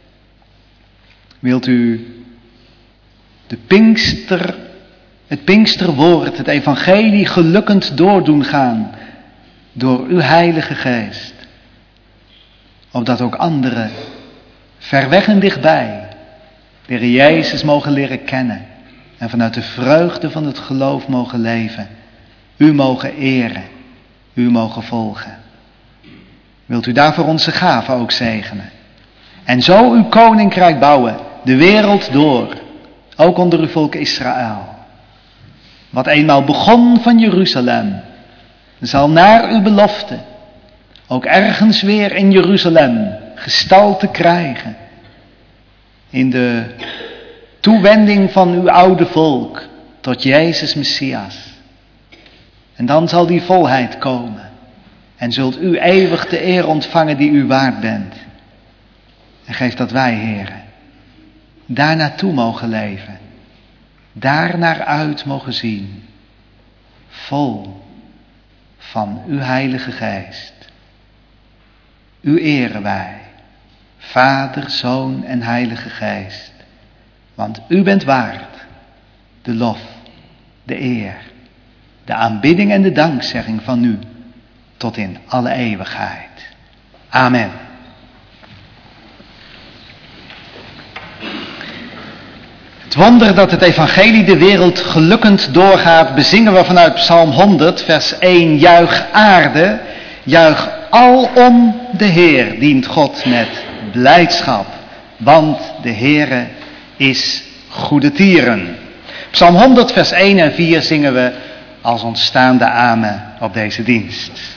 Wilt u de Pinkster, het Pinksterwoord, het evangelie gelukkend doordoen gaan door uw Heilige Geest. Opdat ook anderen ver weg en dichtbij, de Heer Jezus mogen leren kennen en vanuit de vreugde van het geloof mogen leven. U mogen eren, u mogen volgen. Wilt u daarvoor onze gaven ook zegenen? En zo uw koninkrijk bouwen, de wereld door, ook onder uw volk Israël. Wat eenmaal begon van Jeruzalem, zal naar uw belofte ook ergens weer in Jeruzalem gestalte krijgen. In de toewending van uw oude volk tot Jezus Messias. En dan zal die volheid komen. En zult u eeuwig de eer ontvangen die u waard bent. En geef dat wij, Heere, daar naartoe mogen leven. Daar naar uit mogen zien. Vol van uw Heilige Geest. U eren wij, Vader, Zoon en Heilige Geest. Want u bent waard de lof, de eer, de aanbidding en de dankzegging van u tot in alle eeuwigheid. Amen. Het wonder dat het evangelie de wereld gelukkend doorgaat, bezingen we vanuit Psalm honderd, vers één. Juich aarde, juich alom de Heer, dient God met blijdschap, want de Heere is goede tieren. Psalm honderd, vers één en vier zingen we als ontstaande amen op deze dienst.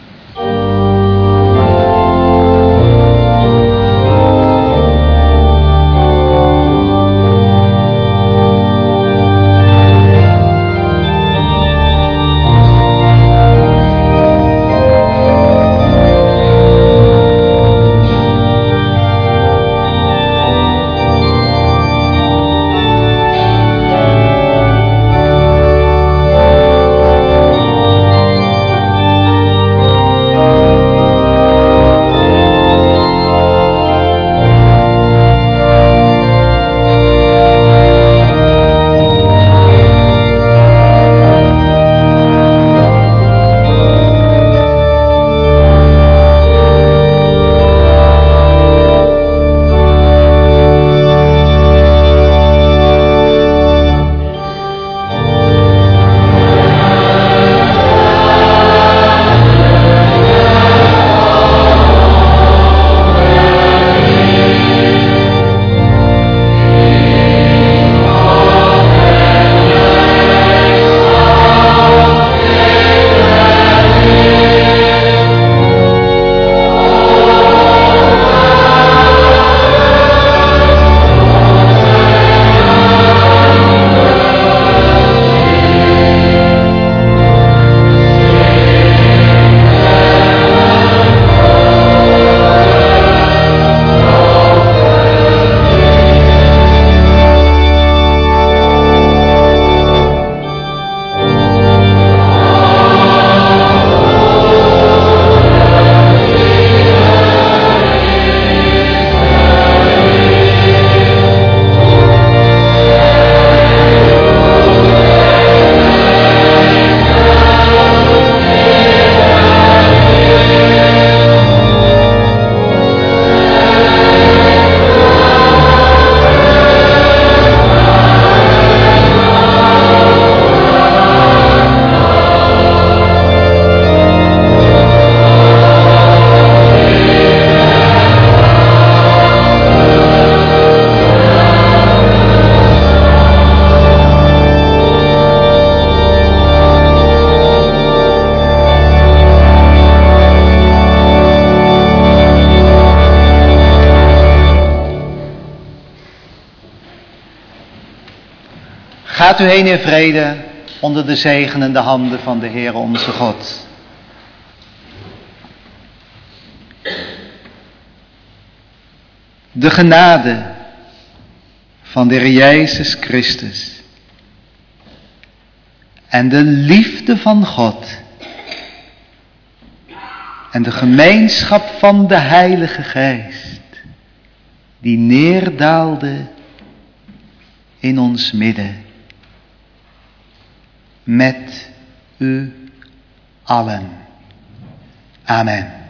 Gaat u heen in vrede onder de zegenende handen van de Heer onze God. De genade van de Heer Jezus Christus en de liefde van God en de gemeenschap van de Heilige Geest die neerdaalde in ons midden met u allen. Amen.